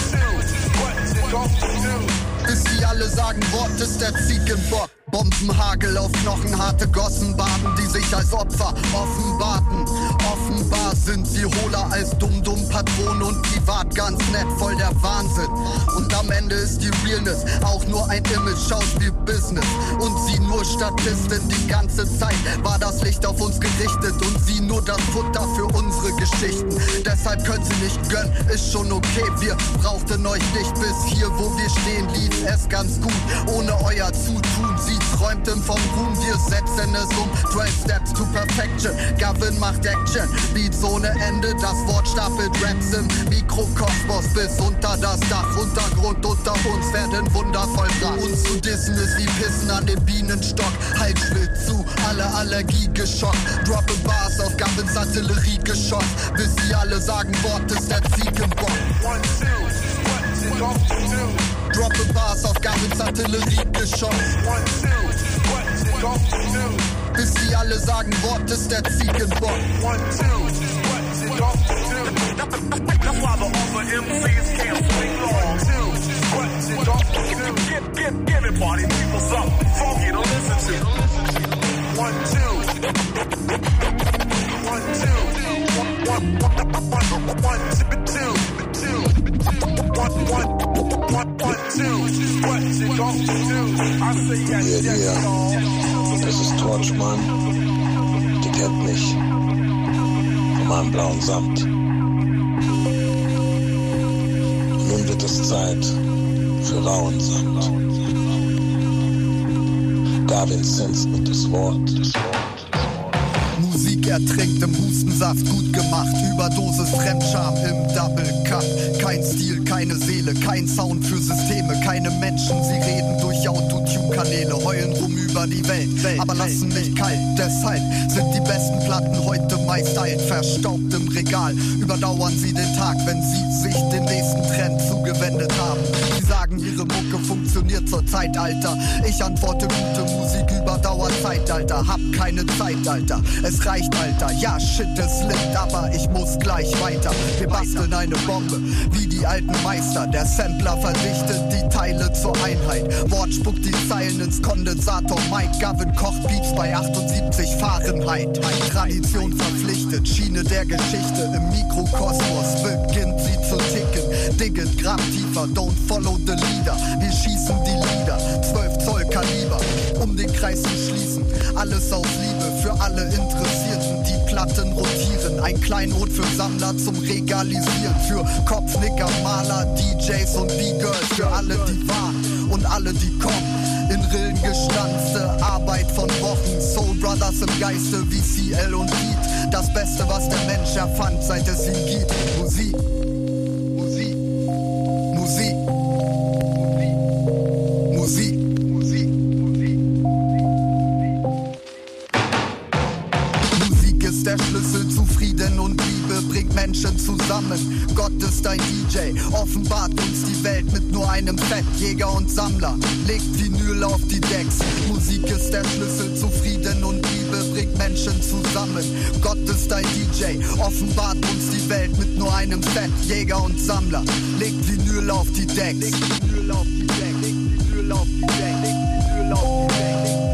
two, one, two, two. Bis sie alle sagen, Wort ist der Ziegenbock. Bombenhagel auf knochenharte Gossenbaden, die sich als Opfer offenbarten. Offenbar sind sie hohler als Dumm-Dumm-Patronen und privat ganz nett, voll der Wahnsinn. Und am Ende ist die Realness auch nur ein Image-Schauspiel-Business. Und sie nur Statistin, die ganze Zeit war das Licht auf uns gerichtet. Und sie nur das Futter für unsere Geschichten. Deshalb könnt sie nicht gönnen, ist schon okay. Wir brauchten euch nicht, bis hier, wo wir stehen, lief es ganz gut. Ohne euer Zutun, sie träumten vom Ruhm, wir setzen es um. zwölf Steps to Perfection, Gavin macht Action. Beats ohne Ende, das Wort stapelt Raps im Mikrokosmos bis unter das Dach. Untergrund unter uns werden Wunder vollbracht. Uns zu dissen ist wie Pissen an dem Bienenstock. Halt schwillt zu, alle Allergie geschockt. Droppe Bars auf Gavins Artillerie geschossen, bis sie alle sagen, Wort ist der Ziegenbock. One, two, one, two, two. Droppe Bars auf Gavins Artillerie geschossen. One, two, one, two, two. Bis sie alle sagen, Wort ist der Ziegenbock. One, two, one, two, two. That's why the other M Cs can't sing long. Two, one, two, two. Give, give, give it, party people something funky to listen to. One, two, one, two, one, one, one, one, two, two, one, one, one, one, two. What you gonna do? I say yes, yes, y'all. Das ist Torchmann, die kennt mich, von meinem blauen Samt. Nun wird es Zeit für rauen Sand. Gavin Sens mit das Wort. Musik ertränkt im Hustensaft, gut gemacht. Überdosis Fremdscham im Double Cut. Kein Stil, keine Seele, kein Sound für Systeme, keine Menschen. Sie reden durch Autotune-Kanäle, heulen rum über die Welt, Welt aber lassen Welt, mich kalt. Deshalb sind die besten Platten heute meist alt, verstaubt im Regal. Überdauern sie den Tag, wenn sie sich den nächsten Trend zugewendet haben. Sie sagen, ihre Mucke funktioniert zur Zeit, Alter. Ich antworte, gute Musik überdauert Zeitalter. Hab keine Zeit, Alter. Es reicht, Alter. Ja, shit, es lit, aber ich muss gleich weiter. Wir basteln eine Bombe, wie die alten Meister. Der Sampler verdichtet die Teile zur Einheit. Wort spuckt die Zeilen ins Kondensator. Mike Gavin kocht Beats bei achtundsiebzig Fahrenheit. Tradition verpflichtet, Schiene der Geschichte. Im Mikrokosmos beginnt sie zu ticken. Digget, grab tiefer, don't follow the leader. Wir schießen die Lieder, zwölf Zoll Kaliber, um den Kreis zu schließen. Alles aus Liebe für alle Interessierten, die Platten rotieren. Ein Kleinod für Sammler zum Regalisieren. Für Kopfnicker, Maler, D Js und B-Girls. Für alle, die waren und alle, die kommen. In Rillen gestanzte Arbeit von Wochen. Soul Brothers im Geiste wie C L und Beat. Das Beste, was der Mensch erfand, seit es ihn gibt. Musik. Musik. Musik. Musik. Musik. Musik ist der Schlüssel zu Frieden und Liebe, bringt Menschen zusammen. Gott ist ein D J, offenbart uns die Welt mit nur einem Set. Jäger und Sammler, legt Vinyl auf die Decks. Musik ist der Schlüssel zu Frieden und Liebe, bringt Menschen zusammen. Gott ist ein D J, offenbart uns die Welt mit nur einem Set. Jäger und Sammler, legt Vinyl auf die Decks. Legt Vinyl auf die Decks, legt Vinyl auf die Decks, legt Vinyl auf die Decks.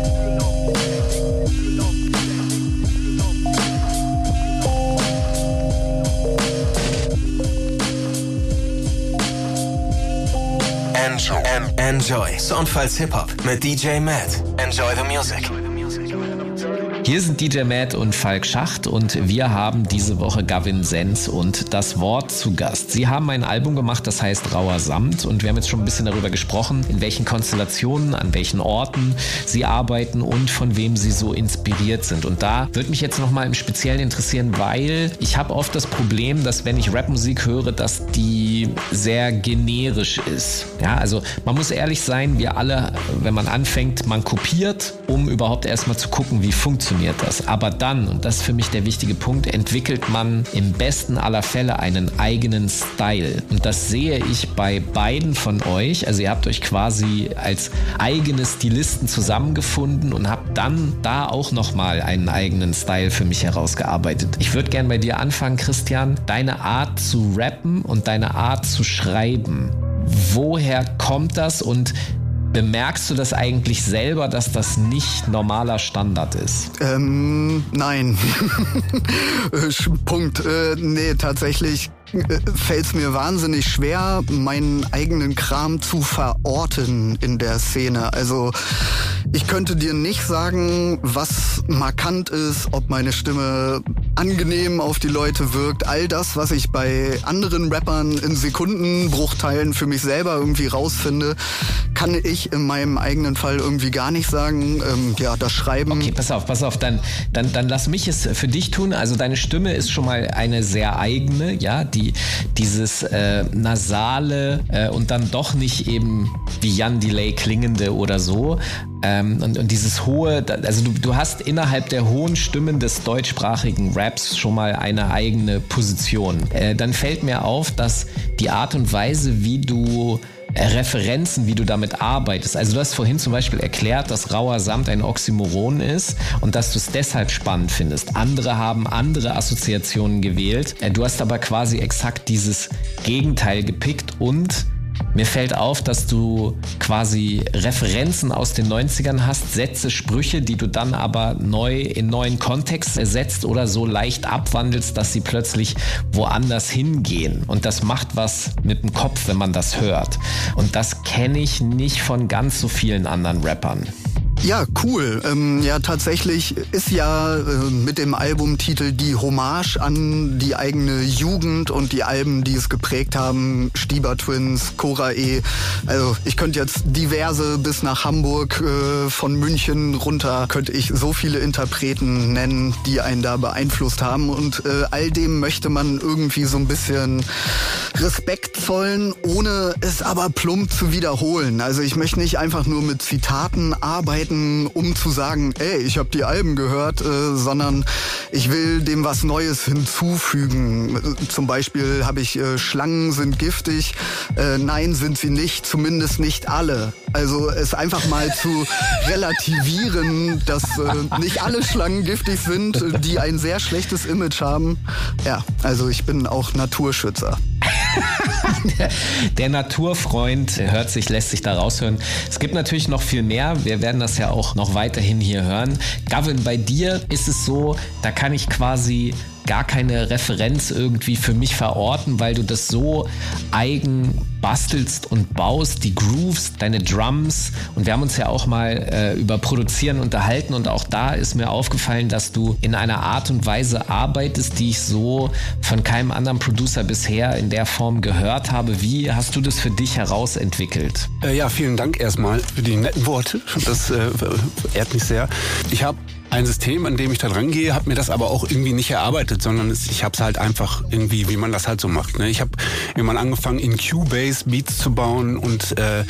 Enjoy. Enjoy. Soundfiles Hip-Hop mit D J Matt. Enjoy the music. Hier sind D J Matt und Falk Schacht und wir haben diese Woche Gavin Sens und das Wort zu Gast. Sie haben ein Album gemacht, das heißt Rauer Samt und wir haben jetzt schon ein bisschen darüber gesprochen, in welchen Konstellationen, an welchen Orten sie arbeiten und von wem sie so inspiriert sind. Und da würde mich jetzt nochmal im Speziellen interessieren, weil ich habe oft das Problem, dass wenn ich Rapmusik höre, dass die sehr generisch ist. Ja, also man muss ehrlich sein, wir alle, wenn man anfängt, man kopiert, um überhaupt erstmal zu gucken, wie funktioniert das. Aber dann, und das ist für mich der wichtige Punkt, entwickelt man im besten aller Fälle einen eigenen Style. Und das sehe ich bei beiden von euch. Also ihr habt euch quasi als eigene Stilisten zusammengefunden und habt dann da auch nochmal einen eigenen Style für mich herausgearbeitet. Ich würde gerne bei dir anfangen, Christian. Deine Art zu rappen und deine Art zu schreiben. Woher kommt das und bemerkst du das eigentlich selber, dass das nicht normaler Standard ist? Ähm, nein. Punkt. Äh, nee, tatsächlich fällt es mir wahnsinnig schwer, meinen eigenen Kram zu verorten in der Szene. Also ich könnte dir nicht sagen, was markant ist, ob meine Stimme angenehm auf die Leute wirkt. All das, was ich bei anderen Rappern in Sekundenbruchteilen für mich selber irgendwie rausfinde, kann ich in meinem eigenen Fall irgendwie gar nicht sagen. Ähm, ja, das Schreiben... Okay, pass auf, pass auf, dann, dann, dann lass mich es für dich tun. Also deine Stimme ist schon mal eine sehr eigene, ja, die dieses äh, nasale äh, und dann doch nicht eben wie Jan Delay klingende oder so. Ähm, und, und dieses hohe, also du, du hast innerhalb der hohen Stimmen des deutschsprachigen Raps schon mal eine eigene Position. Äh, dann fällt mir auf, dass die Art und Weise, wie du Referenzen, wie du damit arbeitest. Also du hast vorhin zum Beispiel erklärt, dass Rauer Samt ein Oxymoron ist und dass du es deshalb spannend findest. Andere haben andere Assoziationen gewählt. Du hast aber quasi exakt dieses Gegenteil gepickt und mir fällt auf, dass du quasi Referenzen aus den neunzigern hast, Sätze, Sprüche, die du dann aber neu in neuen Kontext setzt oder so leicht abwandelst, dass sie plötzlich woanders hingehen. Und das macht was mit dem Kopf, wenn man das hört. Und das kenne ich nicht von ganz so vielen anderen Rappern. Ja, cool. Ähm, ja, tatsächlich ist ja äh, mit dem Albumtitel die Hommage an die eigene Jugend und die Alben, die es geprägt haben. Stieber Twins, Cora E. Also ich könnte jetzt diverse bis nach Hamburg, äh, von München runter, könnte ich so viele Interpreten nennen, die einen da beeinflusst haben. Und äh, all dem möchte man irgendwie so ein bisschen Respekt zollen, ohne es aber plump zu wiederholen. Also ich möchte nicht einfach nur mit Zitaten arbeiten, um zu sagen, ey, ich habe die Alben gehört, äh, sondern ich will dem was Neues hinzufügen. Zum Beispiel habe ich äh, Schlangen sind giftig, äh, nein, sind sie nicht, zumindest nicht alle. Also es einfach mal zu relativieren, dass äh, nicht alle Schlangen giftig sind, die ein sehr schlechtes Image haben. Ja, also ich bin auch Naturschützer. der, der Naturfreund hört sich, lässt sich da raushören. Es gibt natürlich noch viel mehr. Wir werden das ja auch noch weiterhin hier hören. Gavin, bei dir ist es so, da kann ich quasi gar keine Referenz irgendwie für mich verorten, weil du das so eigen bastelst und baust, die Grooves, deine Drums, und wir haben uns ja auch mal äh, über Produzieren unterhalten und auch da ist mir aufgefallen, dass du in einer Art und Weise arbeitest, die ich so von keinem anderen Producer bisher in der Form gehört habe. Wie hast du das für dich herausentwickelt? Äh, ja, vielen Dank erstmal für die netten Worte. Das äh, ehrt mich sehr. Ich habe ein System, an dem ich da dran gehe, habe mir das aber auch irgendwie nicht erarbeitet, sondern es, ich habe es halt einfach irgendwie, wie man das halt so macht. Ne? Ich habe irgendwann angefangen, in Cubase Beats zu bauen und äh,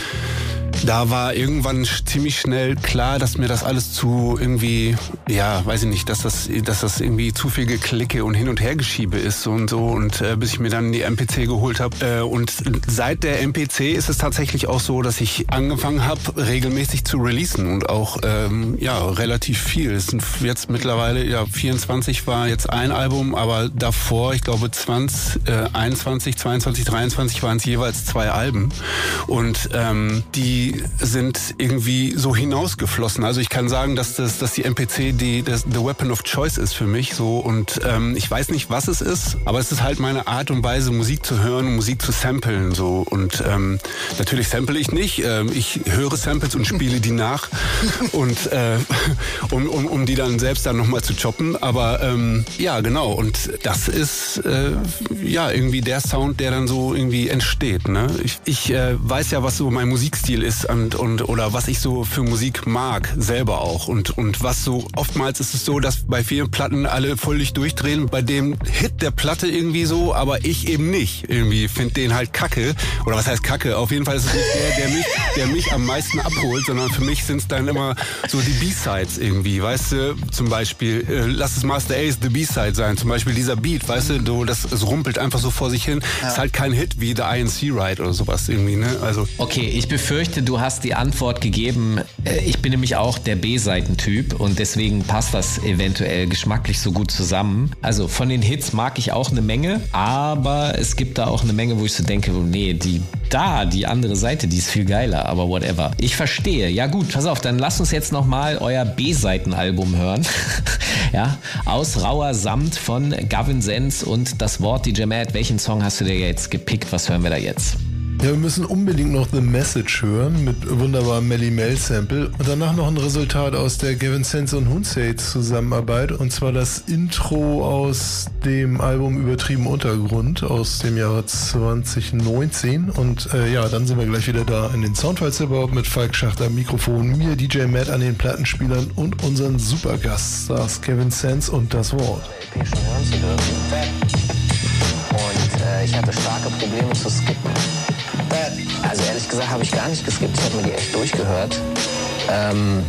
da war irgendwann ziemlich schnell klar, dass mir das alles zu irgendwie, ja, weiß ich nicht, dass das, dass das irgendwie zu viel Geklicke und Hin- und Hergeschiebe ist und so, und äh, bis ich mir dann die M P C geholt habe. Äh, und seit der M P C ist es tatsächlich auch so, dass ich angefangen habe, regelmäßig zu releasen und auch ähm, ja relativ viel. Es sind jetzt mittlerweile, ja, vierundzwanzig war jetzt ein Album, aber davor, ich glaube zwanzig, äh, einundzwanzig, zweiundzwanzig, dreiundzwanzig waren es jeweils zwei Alben, und ähm, die sind irgendwie so hinausgeflossen. Also ich kann sagen, dass das, dass die M P C die das, the weapon of choice ist für mich so, und ähm, ich weiß nicht, was es ist, aber es ist halt meine Art und Weise, Musik zu hören und Musik zu samplen so, und ähm, natürlich sample ich nicht, ähm, ich höre Samples und spiele die nach und äh, um, um, um die dann selbst dann nochmal zu choppen, aber ähm, ja, genau, und das ist äh, ja irgendwie der Sound, der dann so irgendwie entsteht, ne? Ich, ich äh, weiß ja, was so mein Musikstil ist und, und oder was ich so für Musik mag, selber auch, und und was so oftmals ist es so, dass bei vielen Platten alle völlig durchdrehen, bei dem Hit der Platte irgendwie so, aber ich eben nicht, irgendwie finde den halt kacke, oder was heißt kacke, auf jeden Fall ist es nicht der, der mich, der mich am meisten abholt, sondern für mich sind es dann immer so die B-Sides irgendwie, weißt du, zum Beispiel, äh, lass es Master Ace the B-Side sein, zum Beispiel dieser Beat, weißt du, du das, es rumpelt einfach so vor sich hin, ja. Ist halt kein Hit wie The I N C Ride oder sowas irgendwie, ne, also. Okay, ich befürchte, du hast die Antwort gegeben. Ich bin nämlich auch der B-Seiten-Typ und deswegen passt das eventuell geschmacklich so gut zusammen. Also von den Hits mag ich auch eine Menge, aber es gibt da auch eine Menge, wo ich so denke, nee, die da, die andere Seite, die ist viel geiler, aber whatever. Ich verstehe. Ja gut, pass auf, dann lasst uns jetzt nochmal euer B-Seiten-Album hören. Ja, aus rauer Samt von Gavin Sens und das Wort D J Matt. Welchen Song hast du dir jetzt gepickt? Was hören wir da jetzt? Ja, wir müssen unbedingt noch The Message hören mit wunderbarem Melly Mel Sample und danach noch ein Resultat aus der Gavin Sens und Hunsates Zusammenarbeit, und zwar das Intro aus dem Album Übertrieben Untergrund aus dem Jahre zwanzig neunzehn, und äh, ja, dann sind wir gleich wieder da in den Soundfiles Hip-Hop mit Falk Schacht am Mikrofon, mir D J Matt an den Plattenspielern und unseren Supergaststars Gavin Sens und das Wort. Schon hören zu dürfen. Und äh, ich hatte starke Probleme zu skippen. Also ehrlich gesagt habe ich gar nicht geskippt, ich habe mir die echt durchgehört. Ähm,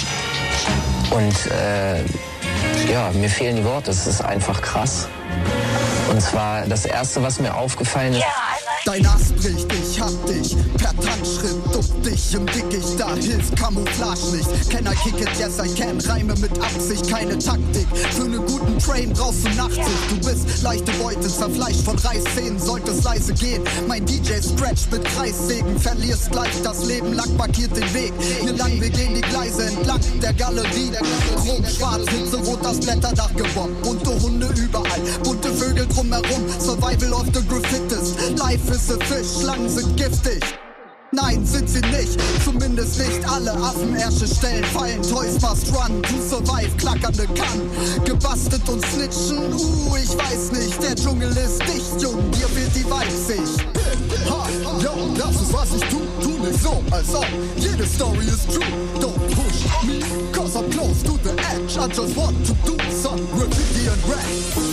und äh, ja, mir fehlen die Worte, es ist einfach krass. Und zwar das Erste, was mir aufgefallen ist... Dein Ass bricht, ich hab dich, per Tanzschritt, duck dich im Dickicht, da hilft Camouflage nicht. Can I kick it, yes I can, Reime mit Absicht, keine Taktik. Für einen guten Train brauchst du Nachtsicht. Du bist leichte Beute, zerfleischt von Reißzähnen, solltest leise gehen. Mein D J stretcht mit Kreissägen, verlierst gleich das Leben, Lack markiert den Weg. Hier lang, wir gehen die Gleise entlang der Galerie. Chrom, schwarz, hitzerot, das Blätterdach gebombt. Bunte Hunde überall, bunte Vögel drumherum. Survival of the Graffitis, life is a fish, Schlangen sind giftig. Nein, sind sie nicht, zumindest nicht alle. Affenärsche stellen Fallen, Toys must run. To survive, klackernde Kann, gebastelt und snitchen. Uh, ich weiß nicht, der Dschungel ist dicht, Jung, dir fehlt die Weitsicht. Ha, yo, das ist was ich tu, tu nicht so, als ob jede Story ist true. Don't push me, cause I'm close to the edge. I just want to do some graffiti and rap.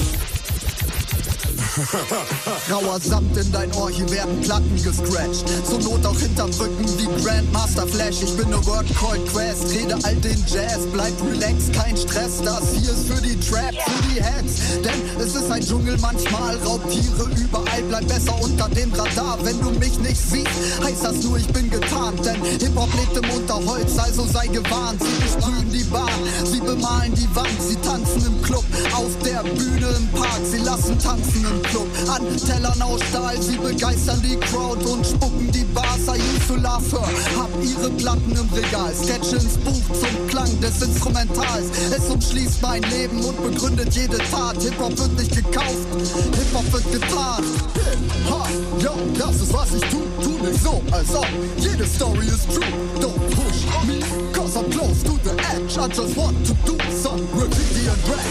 Grauer Samt in dein Ohr, hier werden Platten gescratcht. Zur Not auch hinterm Rücken wie Grandmaster Flash. Ich bin ne Word called Quest, rede all den Jazz. Bleib relaxed, kein Stress, das hier ist für die Trap, für die Heads. Denn es ist ein Dschungel manchmal, Raubtiere überall. Bleib besser unter dem Radar, wenn du mich nicht siehst, heißt das nur, ich bin getarnt. Denn Hip-Hop lebt im Unterholz, also sei gewarnt. Sie besprühen die Bahn, sie bemalen die Wand. Sie tanzen im Club, auf der Bühne im Park. Sie lassen tanzen im Club, an Tellern aus Stahl, sie begeistern die Crowd und spucken die Bars. I used to love her, hab ihre Platten im Regal, Sketche ins Buch zum Klang des Instrumentals. Es umschließt mein Leben und begründet jede Tat. Hip-Hop wird nicht gekauft, Hip-Hop wird getan. Ha, yo, das ist was ich tu, tu nicht so, als ob jede Story ist true. Don't push me, cause I'm close to the edge. I just want to do some graffiti and rap.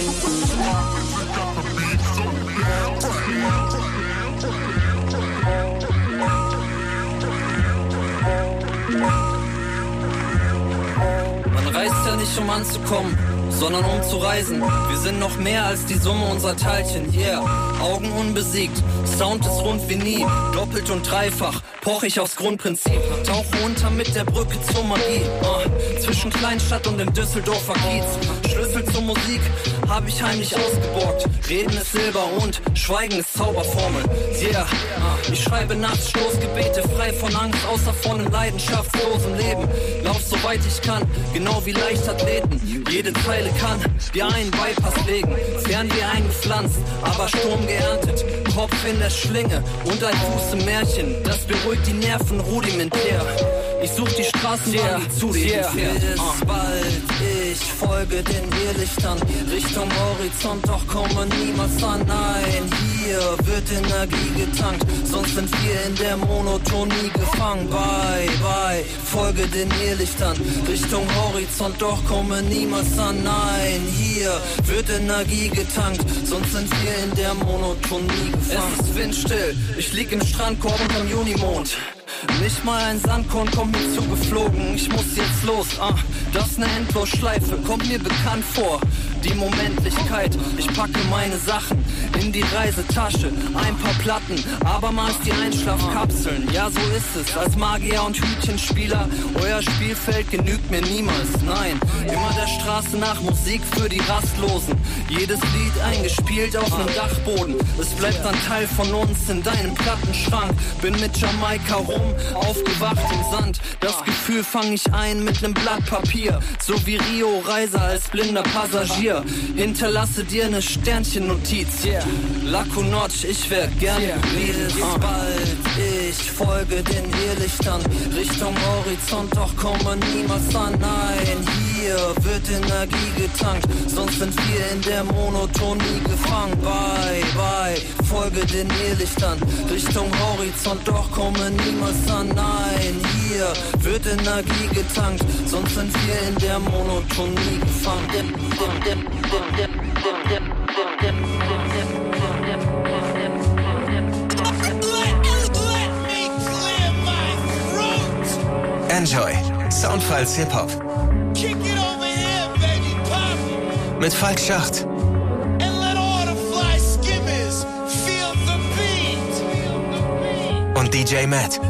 Man reist ja nicht, um anzukommen, sondern um zu reisen. Wir sind noch mehr als die Summe unserer Teilchen, yeah. Augen unbesiegt, Sound ist rund wie nie, doppelt und dreifach, poch ich aufs Grundprinzip. Tauche unter mit der Brücke zur Magie, uh, zwischen Kleinstadt und dem Düsseldorfer Kiez. Schlüssel zur Musik hab ich heimlich ausgeborgt. Reden ist Silber und Schweigen ist Zauberformel, yeah. uh, Ich schreibe nachts Stoßgebete, frei von Angst, außer von einem leidenschaftlosen Leben. Lauf soweit ich kann, genau wie Leichtathleten. Jede Zeile kann dir einen Bypass legen. Fern wie eingepflanzt, aber Sturm geerntet. Kopf in der Schlinge und ein Fuß im Märchen. Das beruhigt die Nerven rudimentär. Ich such die Straßen, yeah, die zu dir yeah. fährt. Bis bald, ich folge den Irrlichtern Richtung Horizont, doch komme niemals an. Nein, hier wird Energie getankt, sonst sind wir in der Monotonie gefangen. Bye, bye, folge den Irrlichtern Richtung Horizont, doch komme niemals an. Nein, hier wird Energie getankt, sonst sind wir in der Monotonie gefangen. Es ist windstill, ich lieg im Strandkorb unterm Junimond. Nicht mal ein Sandkorn kommt mir zugeflogen. Ich muss jetzt los, ah, das ist ne Endlosschleife, kommt mir bekannt vor. Die Momentlichkeit, ich packe meine Sachen in die Reisetasche. Ein paar Platten, abermals die Einschlafkapseln. Ja, so ist es, als Magier und Hütchenspieler. Euer Spielfeld genügt mir niemals, nein. Immer der Straße nach Musik für die Rastlosen. Jedes Lied eingespielt auf nem Dachboden. Es bleibt ein Teil von uns in deinem Plattenschrank. Bin mit Jamaika rum, aufgewacht im Sand. Das Gefühl fang ich ein mit nem Blatt Papier. So wie Rio Reiser als blinder Passagier. Hinterlasse dir ne Sternchennotiz, yeah. Laco Notch, ich wär gerne yeah. Bis uh. bald, ich folge den Irrlichtern Richtung Horizont, doch komme niemals an. Nein, hier wird Energie getankt, sonst sind wir in der Monotonie gefangen. Bye, bye, folge den Irrlichtern Richtung Horizont, doch komme niemals an. Nein, hier wird Energie getankt, sonst sind wir in der Monotonie gefangen. Dim, dim, dim. Enjoy Soundfiles Hip-Hop mit Falk Schacht und D J Matt.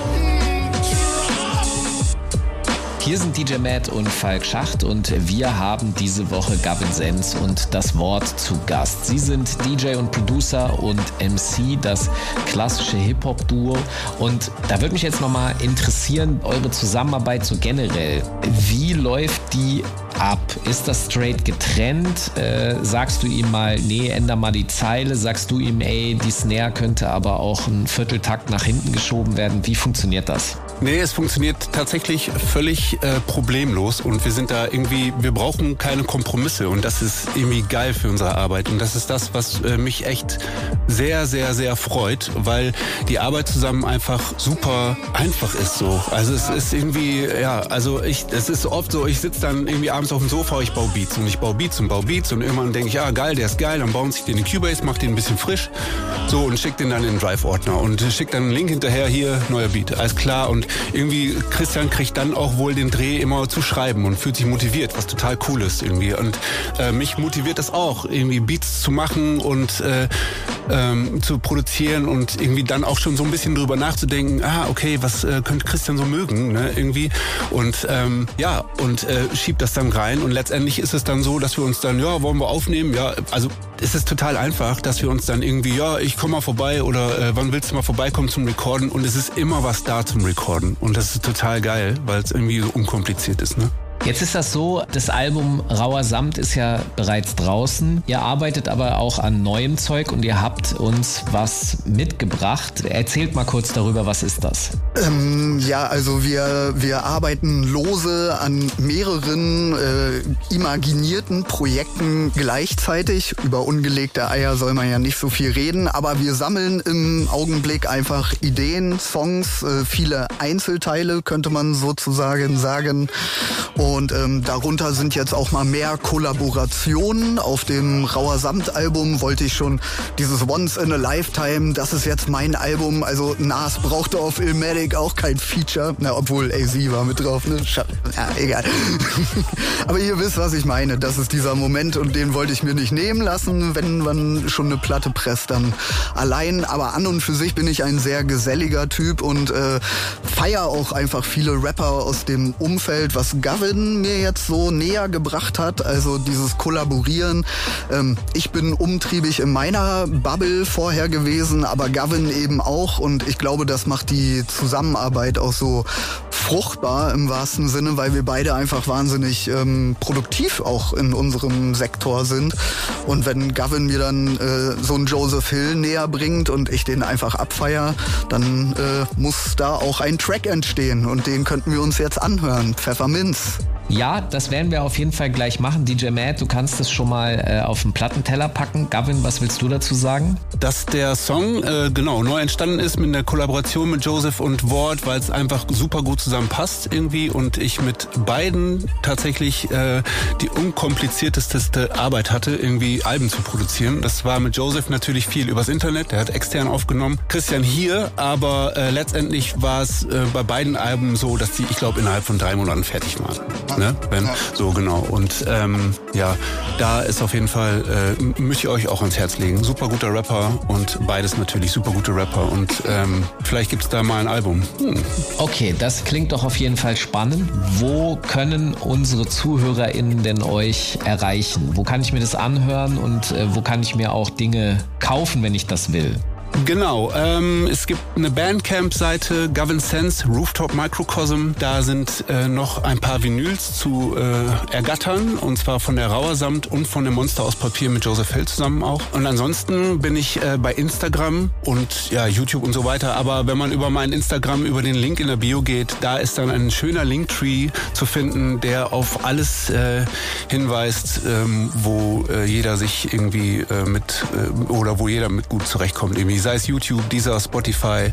Hier sind D J Matt und Falk Schacht und wir haben diese Woche Gavin Sens und das Wort zu Gast. Sie sind D J und Producer und M C, das klassische Hip-Hop-Duo. Und da würde mich jetzt nochmal interessieren, eure Zusammenarbeit so generell. Wie läuft die ab? Ist das straight getrennt? Äh, sagst du ihm mal, nee, änder mal die Zeile? Sagst du ihm, ey, die Snare könnte aber auch ein Vierteltakt nach hinten geschoben werden? Wie funktioniert das? Nee, es funktioniert tatsächlich völlig äh, problemlos und wir sind da irgendwie, wir brauchen keine Kompromisse und das ist irgendwie geil für unsere Arbeit und das ist das, was äh, mich echt sehr, sehr, sehr freut, weil die Arbeit zusammen einfach super einfach ist so. Also es ist irgendwie, ja, also ich, es ist oft so, ich sitze dann irgendwie abends auf dem Sofa, ich baue Beats und ich baue Beats und baue Beats und irgendwann denke ich, ja geil, der ist geil, dann bauen sich den in Cubase, mach den ein bisschen frisch so und schick den dann in den Drive-Ordner und schick dann einen Link hinterher, hier, neuer Beat, alles klar und irgendwie Christian kriegt dann auch wohl den Dreh immer zu schreiben und fühlt sich motiviert, was total cool ist irgendwie. Und äh, mich motiviert das auch, irgendwie Beats zu machen und äh, ähm, zu produzieren und irgendwie dann auch schon so ein bisschen drüber nachzudenken, ah, okay, was äh, könnte Christian so mögen, ne, irgendwie. Und ähm, ja, und äh, schiebt das dann rein und letztendlich ist es dann so, dass wir uns dann, ja, wollen wir aufnehmen? Ja, also es ist total einfach, dass wir uns dann irgendwie, ja, ich komme mal vorbei oder äh, wann willst du mal vorbeikommen zum Recorden und es ist immer was da zum Recorden und das ist total geil, weil es irgendwie so unkompliziert ist, ne? Jetzt ist das so, das Album Rauer Samt ist ja bereits draußen. Ihr arbeitet aber auch an neuem Zeug und ihr habt uns was mitgebracht. Erzählt mal kurz darüber, was ist das? Ähm, ja, also wir, wir arbeiten lose an mehreren äh, imaginierten Projekten gleichzeitig. Über ungelegte Eier soll man ja nicht so viel reden, aber wir sammeln im Augenblick einfach Ideen, Songs, äh, viele Einzelteile, könnte man sozusagen sagen. Und ähm, darunter sind jetzt auch mal mehr Kollaborationen. Auf dem Rauer Samt-Album wollte ich schon dieses Once in a Lifetime, das ist jetzt mein Album. Also Nas brauchte auf Illmatic auch kein Feature. Na, obwohl A Z war mit drauf, ne? Ja, egal. Aber ihr wisst, was ich meine. Das ist dieser Moment und den wollte ich mir nicht nehmen lassen, wenn man schon eine Platte presst, dann allein. Aber an und für sich bin ich ein sehr geselliger Typ und äh, feier auch einfach viele Rapper aus dem Umfeld, was Gavin mir jetzt so näher gebracht hat, also dieses Kollaborieren. Ähm, ich bin umtriebig in meiner Bubble vorher gewesen, aber Gavin eben auch und ich glaube, das macht die Zusammenarbeit auch so fruchtbar im wahrsten Sinne, weil wir beide einfach wahnsinnig ähm, produktiv auch in unserem Sektor sind und wenn Gavin mir dann äh, so einen Joseph Hill näher bringt und ich den einfach abfeier, dann äh, muss da auch ein Track entstehen und den könnten wir uns jetzt anhören. Pfefferminz. Ja, das werden wir auf jeden Fall gleich machen. D J Matt, du kannst es schon mal äh, auf den Plattenteller packen. Gavin, was willst du dazu sagen? Dass der Song äh, genau neu entstanden ist mit einer Kollaboration mit Joseph und Ward, weil es einfach super gut zusammenpasst irgendwie und ich mit beiden tatsächlich äh, die unkomplizierteste Arbeit hatte, irgendwie Alben zu produzieren. Das war mit Joseph natürlich viel übers Internet, der hat extern aufgenommen. Christian hier, aber äh, letztendlich war es äh, bei beiden Alben so, dass die, ich glaube, innerhalb von drei Monaten fertig waren. Ne? Wenn, so genau. Und ähm, ja, da ist auf jeden Fall, äh, möchte ich euch auch ans Herz legen. Super guter Rapper und beides natürlich super gute Rapper. Und ähm, vielleicht gibt's da mal ein Album. Hm. Okay, das klingt doch auf jeden Fall spannend. Wo können unsere ZuhörerInnen denn euch erreichen? Wo kann ich mir das anhören und äh, wo kann ich mir auch Dinge kaufen, wenn ich das will? Genau, ähm, es gibt eine Bandcamp-Seite, Gavin Sense, Rooftop Microcosm. Da sind äh, noch ein paar Vinyls zu äh, ergattern, und zwar von der Rauer Samt und von dem Monster aus Papier mit Joseph Hill zusammen auch. Und ansonsten bin ich äh, bei Instagram und ja YouTube und so weiter. Aber wenn man über mein Instagram, über den Link in der Bio geht, da ist dann ein schöner Linktree zu finden, der auf alles äh, hinweist, ähm, wo äh, jeder sich irgendwie äh, mit äh, oder wo jeder mit gut zurechtkommt irgendwie. Sei es YouTube, Deezer, Spotify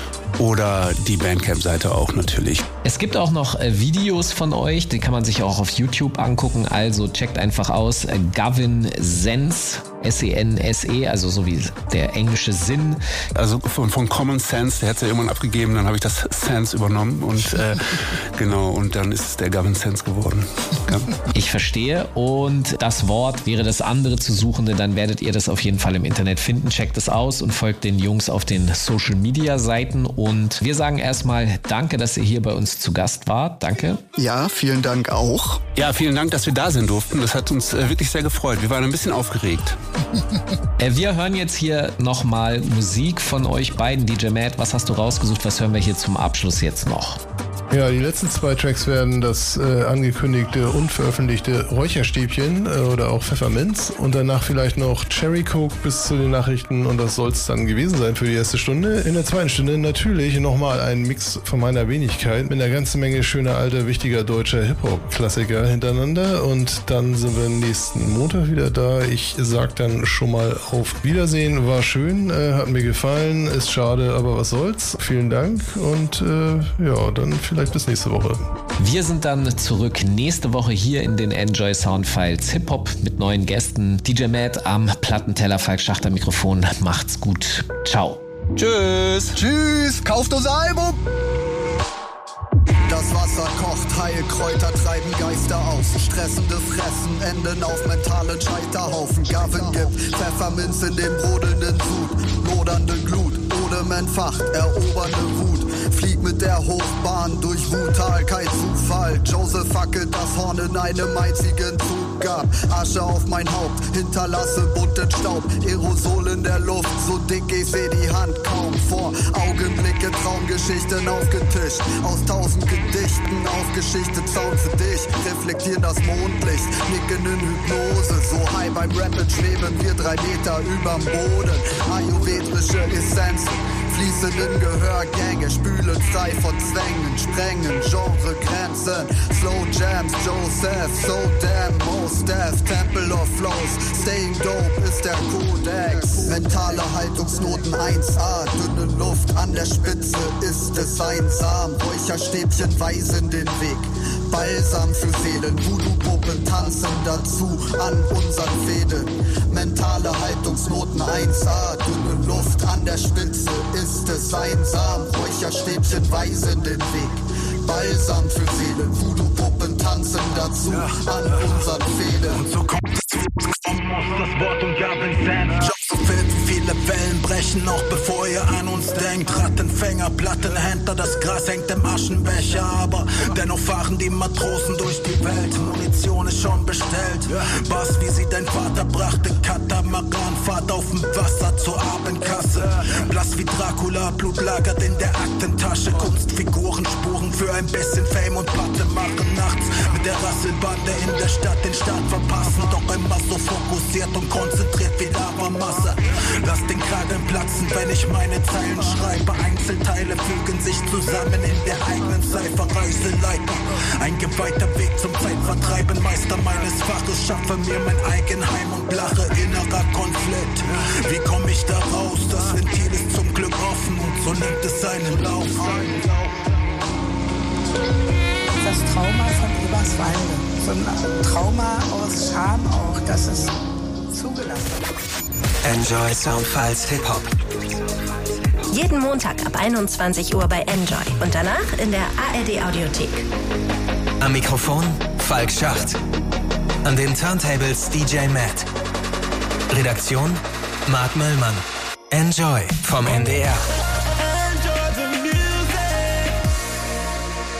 oder die Bandcamp-Seite auch natürlich. Es gibt auch noch äh, Videos von euch, die kann man sich auch auf YouTube angucken. Also checkt einfach aus äh, Gavin Sense, S E N S E, also so wie der englische Sinn. Also von, von Common Sense, der hat es ja irgendwann abgegeben, dann habe ich das Sense übernommen und äh, genau, und dann ist es der Gavin Sense geworden. Ja. Ich verstehe, und das Wort wäre das andere zu Suchende, dann werdet ihr das auf jeden Fall im Internet finden. Checkt es aus und folgt den Jungs auf den Social-Media-Seiten. Und wir sagen erstmal danke, dass ihr hier bei uns zu Gast wart. Danke. Ja, vielen Dank auch. Ja, vielen Dank, dass wir da sein durften. Das hat uns äh, wirklich sehr gefreut. Wir waren ein bisschen aufgeregt. äh, wir hören jetzt hier nochmal Musik von euch beiden. D J Matt, was hast du rausgesucht? Was hören wir hier zum Abschluss jetzt noch? Ja, die letzten zwei Tracks werden das äh, angekündigte und veröffentlichte Räucherstäbchen äh, oder auch Pfefferminz und danach vielleicht noch Cherry Coke bis zu den Nachrichten und das soll es dann gewesen sein für die erste Stunde. In der zweiten Stunde natürlich nochmal ein Mix von meiner Wenigkeit mit einer ganzen Menge schöner, alter, wichtiger deutscher Hip-Hop-Klassiker hintereinander und dann sind wir nächsten Montag wieder da. Ich sag dann schon mal auf Wiedersehen, war schön, äh, hat mir gefallen, ist schade, aber was soll's. Vielen Dank und äh, ja, dann vielleicht Vielleicht bis nächste Woche. Wir sind dann zurück nächste Woche hier in den Enjoy Soundfiles Hip-Hop mit neuen Gästen. D J Matt am Plattenteller, Falk Schachter Mikrofon. Macht's gut. Ciao. Tschüss. Tschüss. Kauft unser Album. Das Wasser kocht, Heilkräuter treiben Geister aus. Stressende Fressen enden auf mentalen Scheiterhaufen. Gavin gibt Pfefferminz in dem brodelnden Sud. Lodernde Glut, Odem entfacht, erobernde Wut. Flieg mit der Hochbahn durch Wuttal, kein Zufall. Joseph fackelt das Horn in einem einzigen Zug ab. Asche auf mein Haupt, hinterlasse bunten Staub. Aerosol in der Luft, so dick ich seh die Hand kaum. Vor Augenblicke Traumgeschichten aufgetischt. Aus tausend Gedichten aufgeschichtet Sound für dich. Reflektieren das Mondlicht, nicken in Hypnose. So high beim Rappen schweben wir drei Meter überm Boden. Ayurvedische Essenzen fließen in Gehörgänge, spülen frei von Zwängen, sprengen Genregrenzen. Slow Jams, Joseph, so damn, most deaf, Temple of Flows. Staying dope ist der Kodex. Mentale Haltungsnoten eins A, dünne Luft an der Spitze ist es einsam. Räucherstäbchen weisen den Weg. Balsam für Seelen, Voodoo-Puppen tanzen dazu an unseren Fäden. Mentale Haltungsnoten eins A, dünne Luft an der Spitze ist es einsam. Räucherstäbchen weisen den Weg. Balsam für Seelen, Voodoo-Puppen tanzen dazu an unseren Fäden. Und so kommt es zu das Wort und Gavin Sands. So wild wie viele Wellen brechen, noch bevor ihr an uns denkt. Rattenfänger, Plattenhändler, das Gras hängt im Aschenbecher. Aber dennoch fahren die Matrosen durch die Welt. Munition ist schon bestellt. Bass, wie sie dein Vater brachte. Katamaranfahrt auf dem Wasser zur Abendkasse. Blass wie Dracula, Blut lagert in der Aktentasche. Kunstfiguren, Spuren für ein bisschen Fame und Platte machen. Nachts mit der Rasselbande in der Stadt den Start verpassen. Doch immer so fokussiert und konzentriert wie Lavamasse. Lass den Kragen platzen, wenn ich meine Zeilen schreibe. Einzelteile fügen sich zusammen in der eigenen Cypher. Reiseleiter, ein geweihter Weg zum Zeitvertreiben. Meister meines Faches, schaffe mir mein Eigenheim und lache innerer Konflikt. Wie komm ich da raus? Das Ventil ist zum Glück offen und so nimmt es seinen Lauf. Das Trauma von Eberswalde, so ein Trauma aus Scham auch, dass es zugelassen wird. Enjoy Soundfiles Hip-Hop. Jeden Montag ab einundzwanzig Uhr bei Enjoy und danach in der A R D Audiothek. Am Mikrofon Falk Schacht. An den Turntables D J Matt. Redaktion Marc Möllmann. Enjoy vom N D R.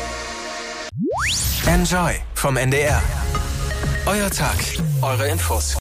Enjoy vom N D R. Euer Tag, eure Infos.